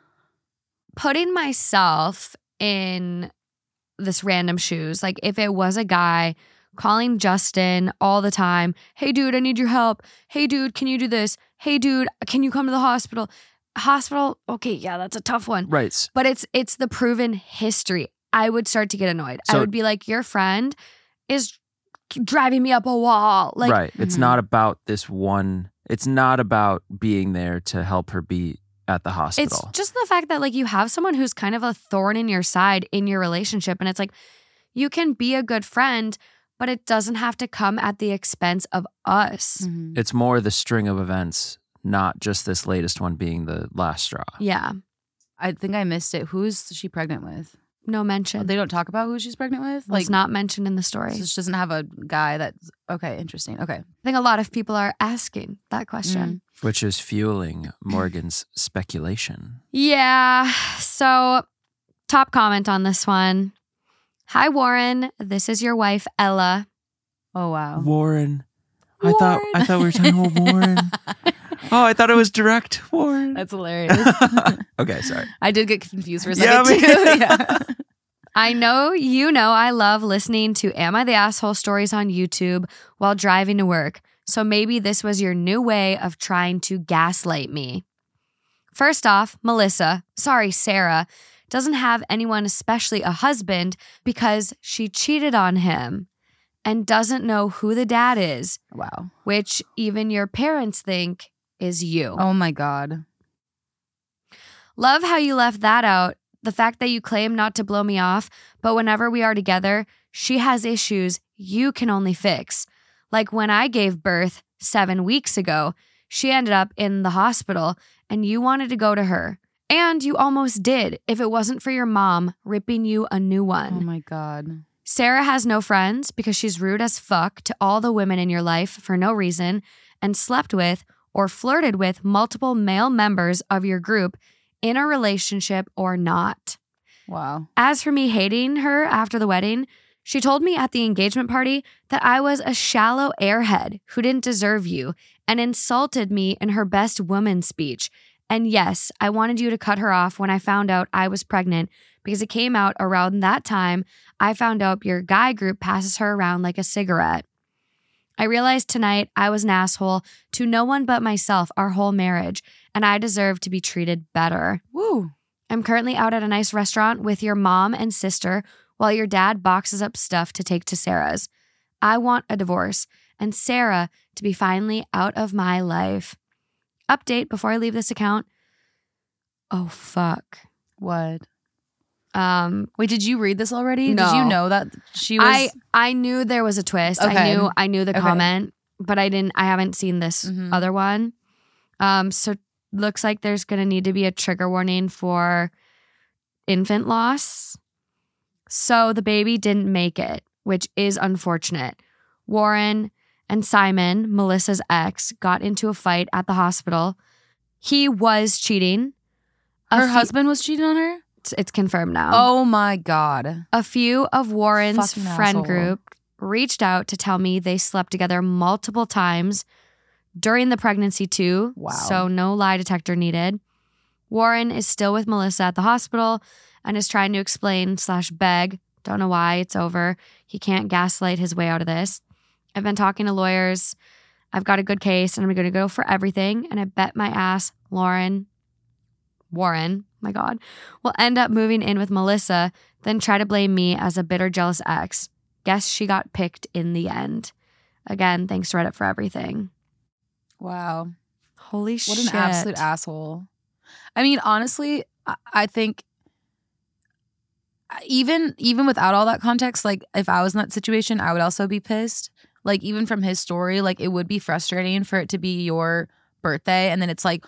Putting myself in this random shoes, like if it was a guy calling Justin all the time, hey dude, I need your help. Hey dude, can you do this? Hey dude, can you come to the hospital? Hospital, okay, yeah, that's a tough one. Right. But it's it's the proven history. I would start to get annoyed. I So- would be like, your friend is driving me up a wall. Like, right. It's Mhm. not about this one. It's not about being there to help her be at the it's hospital. just the fact that like you have someone who's kind of a thorn in your side in your relationship. And it's like, you can be a good friend, but it doesn't have to come at the expense of us. Mhm. It's more the string of events, not just this latest one being the last straw. Yeah. I think I missed it. Who's she pregnant with? No mention. They don't talk about who she's pregnant with? Was not mentioned in the story. So she doesn't have a guy that's, okay, interesting. Okay. I think a lot of people are asking that question. Which is fueling Morgan's speculation. Yeah. So, top comment on this one. Hi, Warren. This is your wife, Ella. Oh, wow. Warren. I thought I Warren. thought we were talking about Warren. Oh, I thought it was direct Warren. That's hilarious. Okay, sorry. I did get confused for a Yeah, second me- too. Yeah. I know you know I love listening to Am I the Asshole stories on YouTube while driving to work. So maybe this was your new way of trying to gaslight me. First off, Melissa, sorry, Sarah, doesn't have anyone, especially a husband, because she cheated on him and doesn't know who the dad is, Wow. which even your parents think is you. Oh my God. Love how you left that out. The fact that you claim not to blow me off, but whenever we are together, she has issues you can only fix. Like when I gave birth seven weeks ago, she ended up in the hospital and you wanted to go to her. And you almost did if it wasn't for your mom ripping you a new one. Oh my God. Sarah has no friends because she's rude as fuck to all the women in your life for no reason and slept with or flirted with multiple male members of your group in a relationship or not. Wow. As for me hating her after the wedding, she told me at the engagement party that I was a shallow airhead who didn't deserve you and insulted me in her best woman speech. And yes, I wanted you to cut her off when I found out I was pregnant because it came out around that time I found out your guy group passes her around like a cigarette. I realized tonight I was an asshole to no one but myself our whole marriage, and I deserve to be treated better. Woo. I'm currently out at a nice restaurant with your mom and sister while your dad boxes up stuff to take to Sarah's. I want a divorce and Sarah to be finally out of my life. Update before I leave this account. Oh, fuck. What? Um, Wait, did you read this already? Did No. you know that she was? I I knew there was a twist. I Okay. knew I knew the Okay. comment, but I didn't. I haven't seen this Mhm. other one. Um, so looks like there's gonna need to be a trigger warning for infant loss. So the baby didn't make it, which is unfortunate. Warren and Simon, Melissa's ex, got into a fight at the hospital. He was cheating. A her few- husband was cheating on her? It's, it's confirmed now. Oh my God. A few of Warren's Fucking friend asshole. group reached out to tell me they slept together multiple times during the pregnancy too. Wow. So no lie detector needed. Warren is still with Melissa at the hospital, and is trying to explain slash beg. Don't know why it's over. He can't gaslight his way out of this. I've been talking to lawyers. I've got a good case and I'm going to go for everything. And I bet my ass Lauren, Warren, my God, will end up moving in with Melissa, then try to blame me as a bitter, jealous ex. Guess she got picked in the end. Again, thanks to Reddit for everything. Wow. Holy What shit. an absolute asshole. I mean, honestly, I, I think even even without all that context, like if I was in that situation, I would also be pissed. Like even from his story, like it would be frustrating for it to be your birthday and then it's like,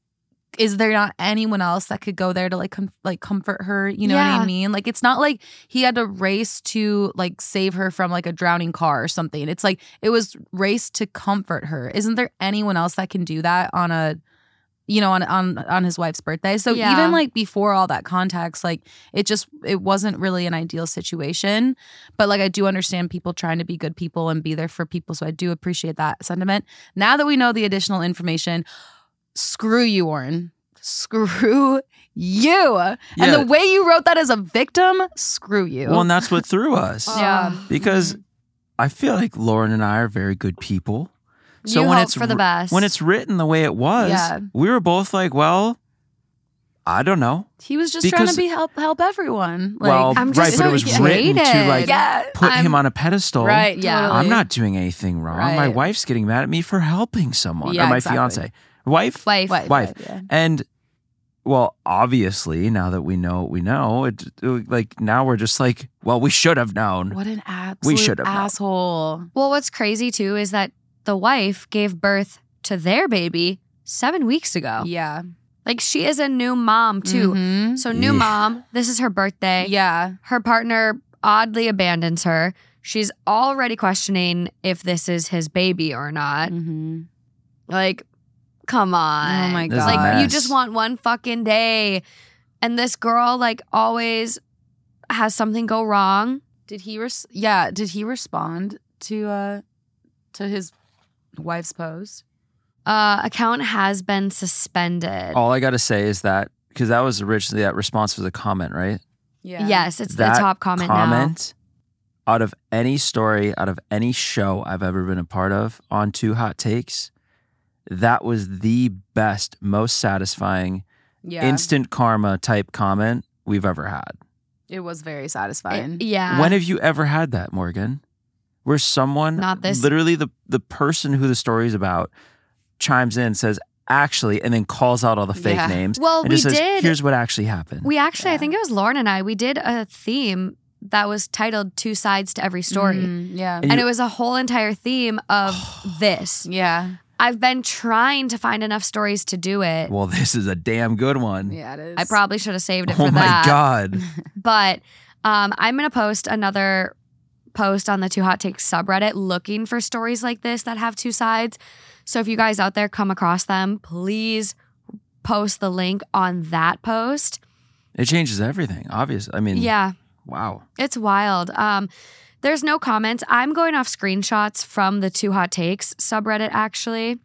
is there not anyone else that could go there to like com- like comfort her? You know Yeah. what I mean? Like it's not like he had to race to like save her from like a drowning car or something. It's like it was race to comfort her. Isn't there anyone else that can do that on a you know on on on his wife's birthday? So Yeah. even like before all that context, like it just it wasn't really an ideal situation. But like I do understand people trying to be good people and be there for people. So I do appreciate that sentiment. Now that we know the additional information, screw you, Warren. Screw you. And Yeah. the way you wrote that as a victim, screw you. Well, and that's what threw us. Yeah. Um, Because I feel like Lauren and I are very good people. So You when hope it's for the wr- best. when it's written the way it was, Yeah. we were both like, well, I don't know. he was just trying Because- to be help help everyone. Like, well, I'm right, just but so it was jaded. written to like yeah, put I'm- him on a pedestal. right. Yeah. totally. I'm not doing anything wrong. My Right. wife's getting mad at me for helping someone. Yeah, or my exactly. fiance. Wife? Wife. Wife, Wife. yeah. And well, obviously, now that we know what we know, it, it- like now we're just like, well, we should have known. What an absolute should have known. asshole. Well, what's crazy too is that the wife gave birth to their baby seven weeks ago. Yeah. Like she is a new mom too. Mhm. So new Yeah. mom, this is her birthday. Yeah. Her partner oddly abandons her. She's already questioning if this is his baby or not. Mm-hmm. Like, come on. Oh my This is a god. Like you mess. just want one fucking day. And this girl like always has something go wrong. Did he res- yeah, did he respond to uh to his wife's post? Uh account has been suspended. All I got to say is that, because that was originally, that response was a comment, right? Yeah. Yes, it's That the top comment, now. comment out of any story, out of any show I've ever been a part of on Two Hot Takes, that was the best, most satisfying, Yeah. instant karma type comment we've ever had. It was very It- satisfying. yeah. When have you ever had that, Morgan? Where someone, Not this- literally the, the person who the story's about, chimes in, says, actually, and then calls out all the fake Yeah. names. Well, and we just says, did- here's what actually happened. We actually, I Yeah. think it was Lauren and I, we did a theme that was titled Two Sides to Every Story. Mhm. Yeah. And And you- it was a whole entire theme of this. Yeah. I've been trying to find enough stories to do it. Well, this is a damn good one. Yeah, it is. I probably should have saved it Oh for my that. God. But um, I'm going to post another post on the Two Hot Takes subreddit looking for stories like this that have two sides. So if you guys out there come across them, please post the link on that post. It changes everything, obviously. I mean, Yeah. wow. It's wild. Um, there's no comments. I'm going off screenshots from the Two Hot Takes subreddit, actually.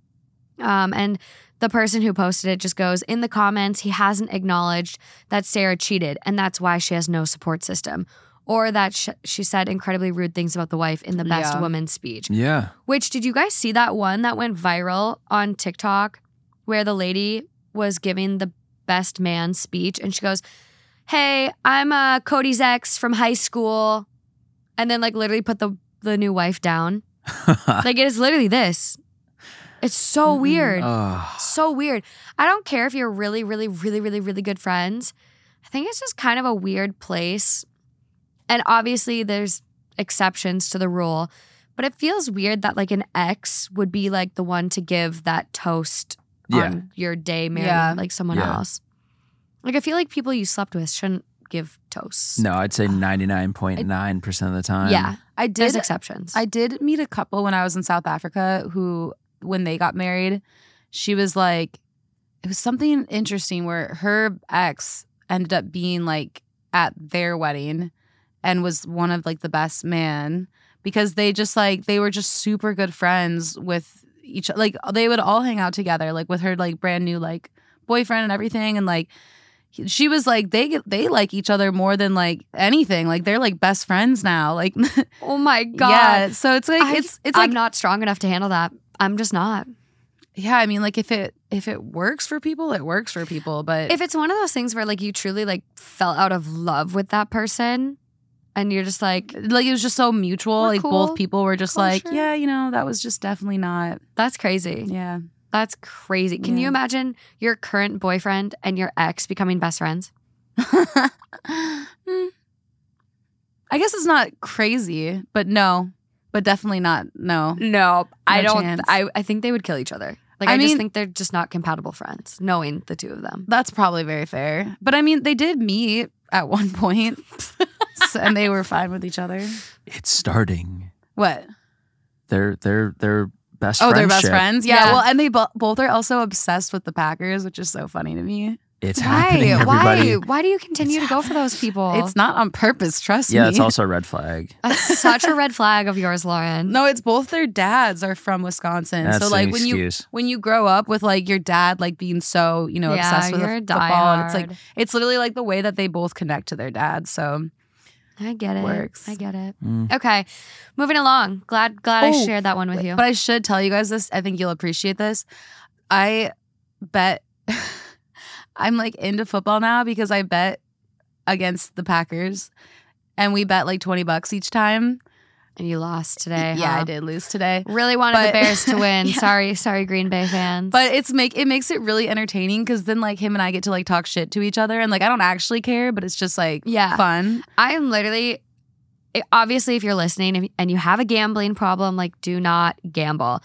Um, and the person who posted it just goes, in the comments, he hasn't acknowledged that Sarah cheated, and that's why she has no support system. Or that sh- she said incredibly rude things about the wife in the best Yeah. woman speech. Yeah. Which, did you guys see that one that went viral on TikTok where the lady was giving the best man speech and she goes, hey, I'm uh, Cody's ex from high school. And then like literally put the, the new wife down. Like it is literally this. It's so Mhm. weird. Ugh. So weird. I don't care if you're really, really, really, really, really good friends. I think it's just kind of a weird place. And obviously there's exceptions to the rule, but it feels weird that like an ex would be like the one to give that toast Yeah. on your day marrying Yeah. like someone Yeah. else. Like I feel like people you slept with shouldn't give toasts. No, I'd say ninety-nine point nine percent of the time. Yeah. I There's did exceptions. I did meet a couple when I was in South Africa who, when they got married, she was like, it was something interesting where her ex ended up being like at their wedding and was one of like the best man because they just like, they were just super good friends with each, like they would all hang out together, like with her like brand new like boyfriend and everything. And like, he- she was like, they get, they like each other more than like anything. Like they're like best friends now. Like, Oh my God. yeah. So it's like I- it's it's I'm like not strong enough to handle that. I'm just not. yeah. I mean, like if it if it works for people, it works for people. But If it's one of those things where like you truly like fell out of love with that person and you're just like, like it was just so mutual. We're Like cool. both people were just Cool, like, sure. yeah, you know, that was just definitely not. that's crazy. Yeah. That's crazy. Can Yeah. you imagine your current boyfriend and your ex becoming best friends? Hmm. I guess it's not crazy, but no, but definitely not. No. No, I No don't. chance. I, I think they would kill each other. Like I I, just mean- think they're just not compatible friends, knowing the two of them. That's probably very fair. But I mean, they did meet at one point so- and they were fine with each other. It's starting. What? They're they're they're best. Oh, they're best friendship. friends? Yeah. Yeah. Well, and they bo- both are also obsessed with the Packers, which is so funny to me. It's Why? happening, everybody. Why? Why do you continue to go for those people? It's not on purpose, trust Yeah, me. it's also a red flag. That's such a red flag of yours, Lauren. No, it's both their dads are from Wisconsin. That's so like an when you excuse. when you grow up with like your dad like being so, you know, Yeah, obsessed with you're a the football and it's like diehard. it's literally like the way that they both connect to their dad. So I get it. Works. I get it. Mm. Okay, moving along. Glad glad I Oh, shared that one with you. But I should tell you guys this. I think you'll appreciate this. I bet I'm like into football now because I bet against the Packers and we bet like twenty bucks each time. And you lost today. Yeah, huh? I did lose today. Really wanted the But- Bears to win. Yeah. Sorry, sorry, Green Bay fans. But it's make it makes it really entertaining because then like him and I get to like talk shit to each other and like I don't actually care, but it's just like Yeah. fun. I am literally, it- obviously, if you're listening and- and you have a gambling problem, like do not gamble.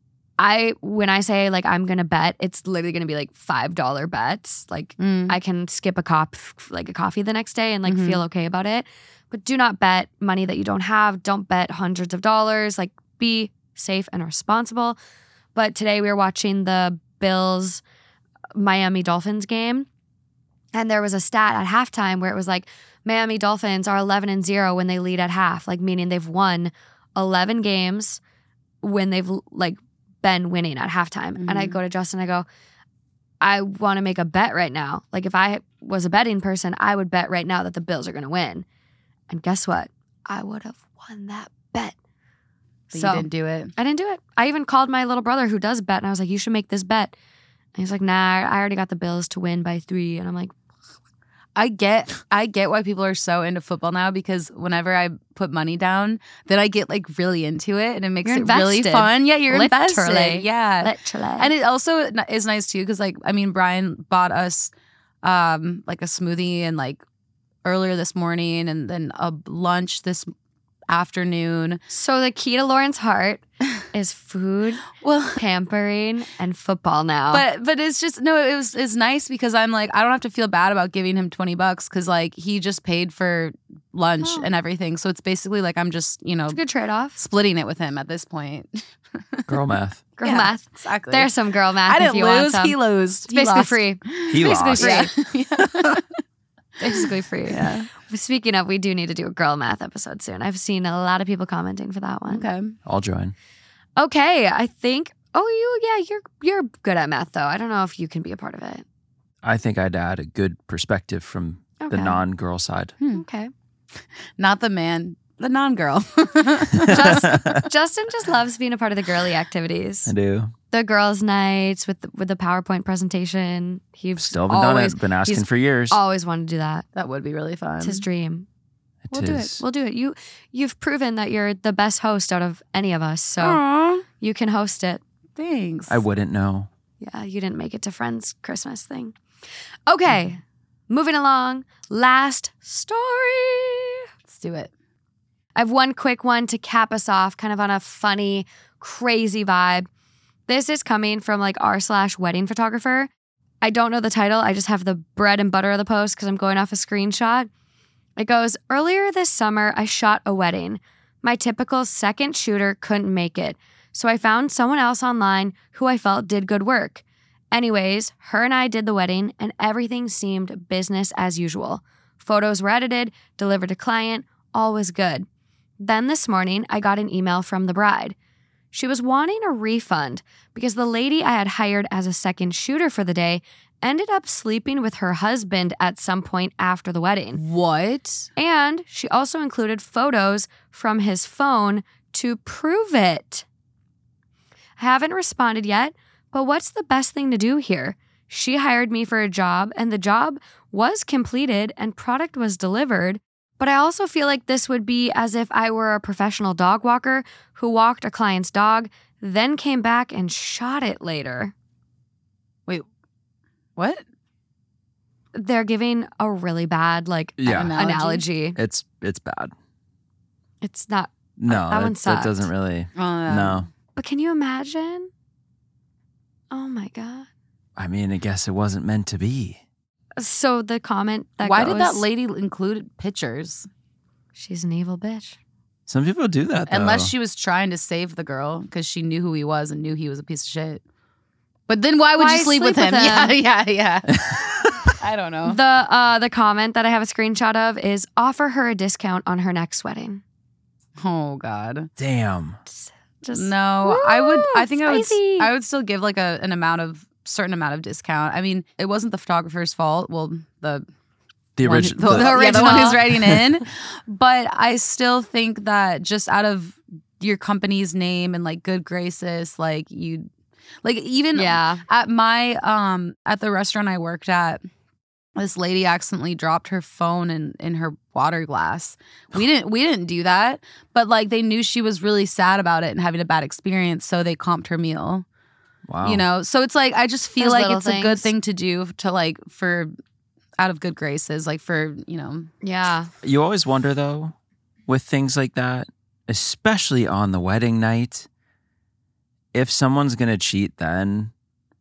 I when I say like I'm gonna bet, it's literally gonna be like five dollar bets. Like Mm. I can skip a cop like a coffee the next day and like Mhm. feel okay about it. But do not bet money that you don't have. Don't bet hundreds of dollars. Like be safe and responsible. But today we were watching the Bills Miami Dolphins game. And there was a stat at halftime where it was like Miami Dolphins are eleven and zero when they lead at half, like meaning they've won eleven games when they've like been winning at halftime. And I Mhm. go to Justin, I go, I want to make a bet right now. Like if I was a betting person, I would bet right now that the Bills are going to win. And guess what? I would have won that bet. But so you didn't do it. I didn't do it. I even called my little brother who does bet and I was like, you should make this bet. And he's like, nah, I already got the Bills to win by three. And I'm like, I get I get why people are so into football now because whenever I put money down, then I get like really into it and it makes You're it really invested. fun. Yeah, you're Literally. invested. Yeah. literally. And it also n- is nice too because like I mean Brian bought us um like a smoothie and like earlier this morning and then a lunch this afternoon. So the key to Lauren's heart is food, Well, pampering, and football now. but but it's just no, it was it's nice because I'm like I don't have to feel bad about giving him twenty bucks because like he just paid for lunch Oh. and everything. So it's basically like I'm just you know it's a good trade-off. splitting it with him at this point. Girl math. Girl Yeah, math. Exactly. There's some girl math I if didn't you want lose. some. He lost. It's basically lost. free. He basically lost. free. Yeah. Basically free. Yeah. Speaking of, we do need to do a girl math episode soon. I've seen a lot of people commenting for that one. Okay. I'll join. Okay, I think. Oh, you yeah, you're you're good at math though. I don't know if you can be a part of it. I think I'd add a good perspective from Okay. the non-girl side. Okay. Not the man, the non-girl. Just, Justin just loves being a part of the girly activities. I do. The girls' nights with the, with the PowerPoint presentation. He's Still haven't always, done it. Been asking he's for years. always wanted to do that. That would be really fun. It's his dream. It We'll do it. is. We'll do it. You you've proven that you're the best host out of any of us, so Aw, you can host it. thanks. I wouldn't know. Yeah, you didn't make it to Friends Christmas thing. Okay, moving along. Last story. Let's do it. I have one quick one to cap us off, kind of on a funny, crazy vibe. This is coming from like r slash wedding photographer. I don't know the title. I just have the bread and butter of the post because I'm going off a screenshot. It goes, earlier this summer, I shot a wedding. My typical second shooter couldn't make it, so I found someone else online who I felt did good work. Anyways, her and I did the wedding, and everything seemed business as usual. Photos were edited, delivered to client, all was good. Then this morning, I got an email from the bride. She was wanting a refund because the lady I had hired as a second shooter for the day ended up sleeping with her husband at some point after the wedding. What? And she also included photos from his phone to prove it. I haven't responded yet, but what's the best thing to do here? She hired me for a job, and the job was completed and product was delivered. But I also feel like this would be as if I were a professional dog walker who walked a client's dog, then came back and shot it later. Wait, what? They're giving a really bad, like, Yeah. Analogy? analogy. It's it's bad. It's not, No, that that, one that sucked. doesn't really. Oh, yeah. No. but can you imagine? Oh my God. I mean, I guess it wasn't meant to be. So the comment that Why did that goes, lady include pictures? she's an evil bitch. Some people do that, though. Unless she was trying to save the girl because she knew who he was and knew he was a piece of shit. But then why would Why you sleep, with, sleep him? with him? Yeah, yeah, yeah. I don't know. The uh, the comment that I have a screenshot of is offer her a discount on her next wedding. Oh God. Damn. Just No, I would. I think I would. spicy. I would still give like a an amount of certain amount of discount. I mean, it wasn't the photographer's fault. Well, the The one- original. the, the yeah, the one original. who's writing in. But I still think that just out of your company's name and like good graces, like you, like even yeah. at my um at the restaurant I worked at, this lady accidentally dropped her phone in in her water glass. We didn't we didn't do that, but like they knew she was really sad about it and having a bad experience, so they comped her meal. Wow. You know, so it's like I just feel Those like little it's a good things. thing to do to like for out of good graces, like for you know. Yeah. You always wonder, though, with things like that, especially on the wedding night, if someone's going to cheat then,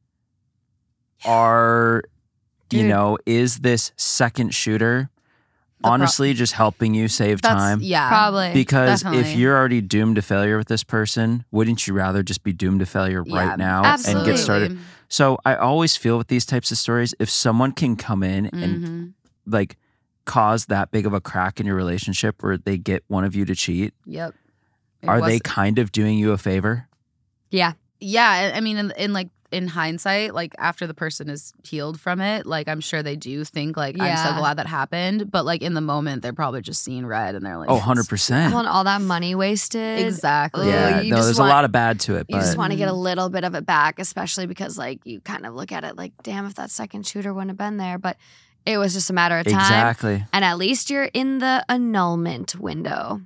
are, you Dude. know, is this second shooter pro- honestly just helping you save That's time? yeah, Probably. Because if definitely. you're already doomed to failure with this person, wouldn't you rather just be doomed to failure Yeah, right now absolutely. and get started? So I always feel with these types of stories, if someone can come in and Mhm. like cause that big of a crack in your relationship where they get one of you to cheat, Yep. It are was- they kind of doing you a favor? Yeah. Yeah, I I mean, in, in like in hindsight, like after the person is healed from it, like I'm sure they do think like I'm so Yeah. glad that happened, but like in the moment they're probably just seeing red and they're like, Oh, one hundred percent. Well, and all that money wasted. exactly. Yeah, you no, just there's want- a lot of bad to it, You but just want to get a Mhm. little bit of it back, especially because like you kind of look at it like, damn, if that second shooter wouldn't have been there. But it was just a matter of time. exactly. And at least you're in the annulment window.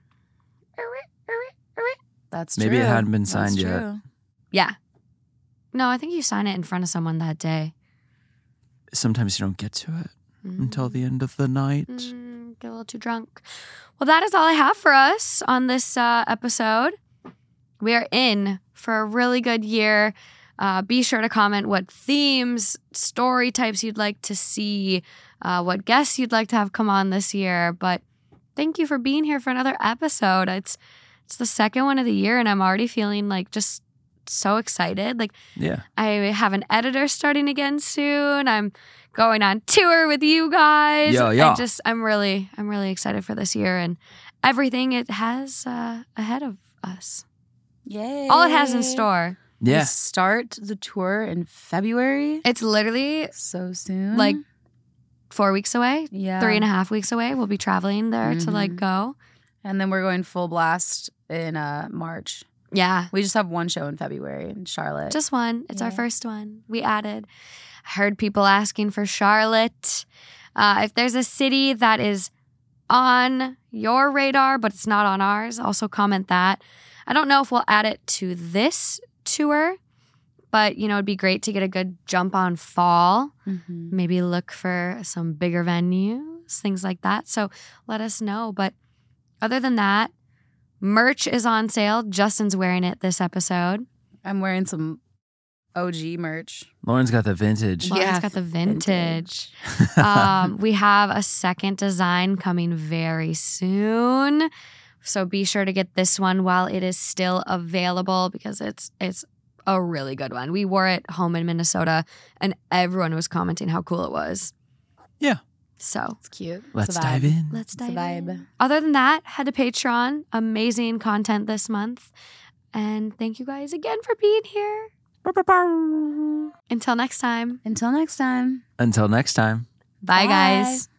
That's Maybe true. it hadn't been That's signed yet. true. Yeah. No, I think you sign it in front of someone that day. Sometimes you don't get to it until the end of the night. Mm, get a little too drunk. Well, that is all I have for us on this uh, episode. We are in for a really good year. Uh, be sure to comment what themes, story types you'd like to see, uh, what guests you'd like to have come on this year. But thank you for being here for another episode. It's it's the second one of the year, and I'm already feeling like just so excited. Like Yeah. I have an editor starting again soon. I'm going on tour with you guys. Yeah, yeah. I just I'm really I'm really excited for this year and everything it has uh, ahead of us. Yay. All it has in store. We Yeah. start the tour in February. It's literally So soon. like four weeks away, yeah. three and a half weeks away. We'll be traveling there to like Mhm. go. And then we're going full blast in uh March. Yeah. We just have one show in February in Charlotte. Just one. It's our Yeah. first one. We added. I heard people asking for Charlotte. Uh, if there's a city that is on your radar, but it's not on ours, also comment that. I don't know if we'll add it to this tour, but you know, it'd be great to get a good jump on fall. Mhm. Maybe look for some bigger venues, things like that. So let us know. But other than that, merch is on sale. Justin's wearing it this episode. I'm wearing some O G merch. Lauren's got the vintage. Lauren's Yeah, got the vintage. vintage. um, we have a second design coming very soon. So be sure to get this one while it is still available because it's it's a really good one. We wore it home in Minnesota and everyone was commenting how cool it was. Yeah. So It's cute. Let's It's a dive vibe. in. let's It's a dive vibe. in. Other than that, head to Patreon. Amazing content this month. And thank you guys again for being here. Bow, bow, bow. Until next time. Until next time. Until next time. Bye, Bye. guys.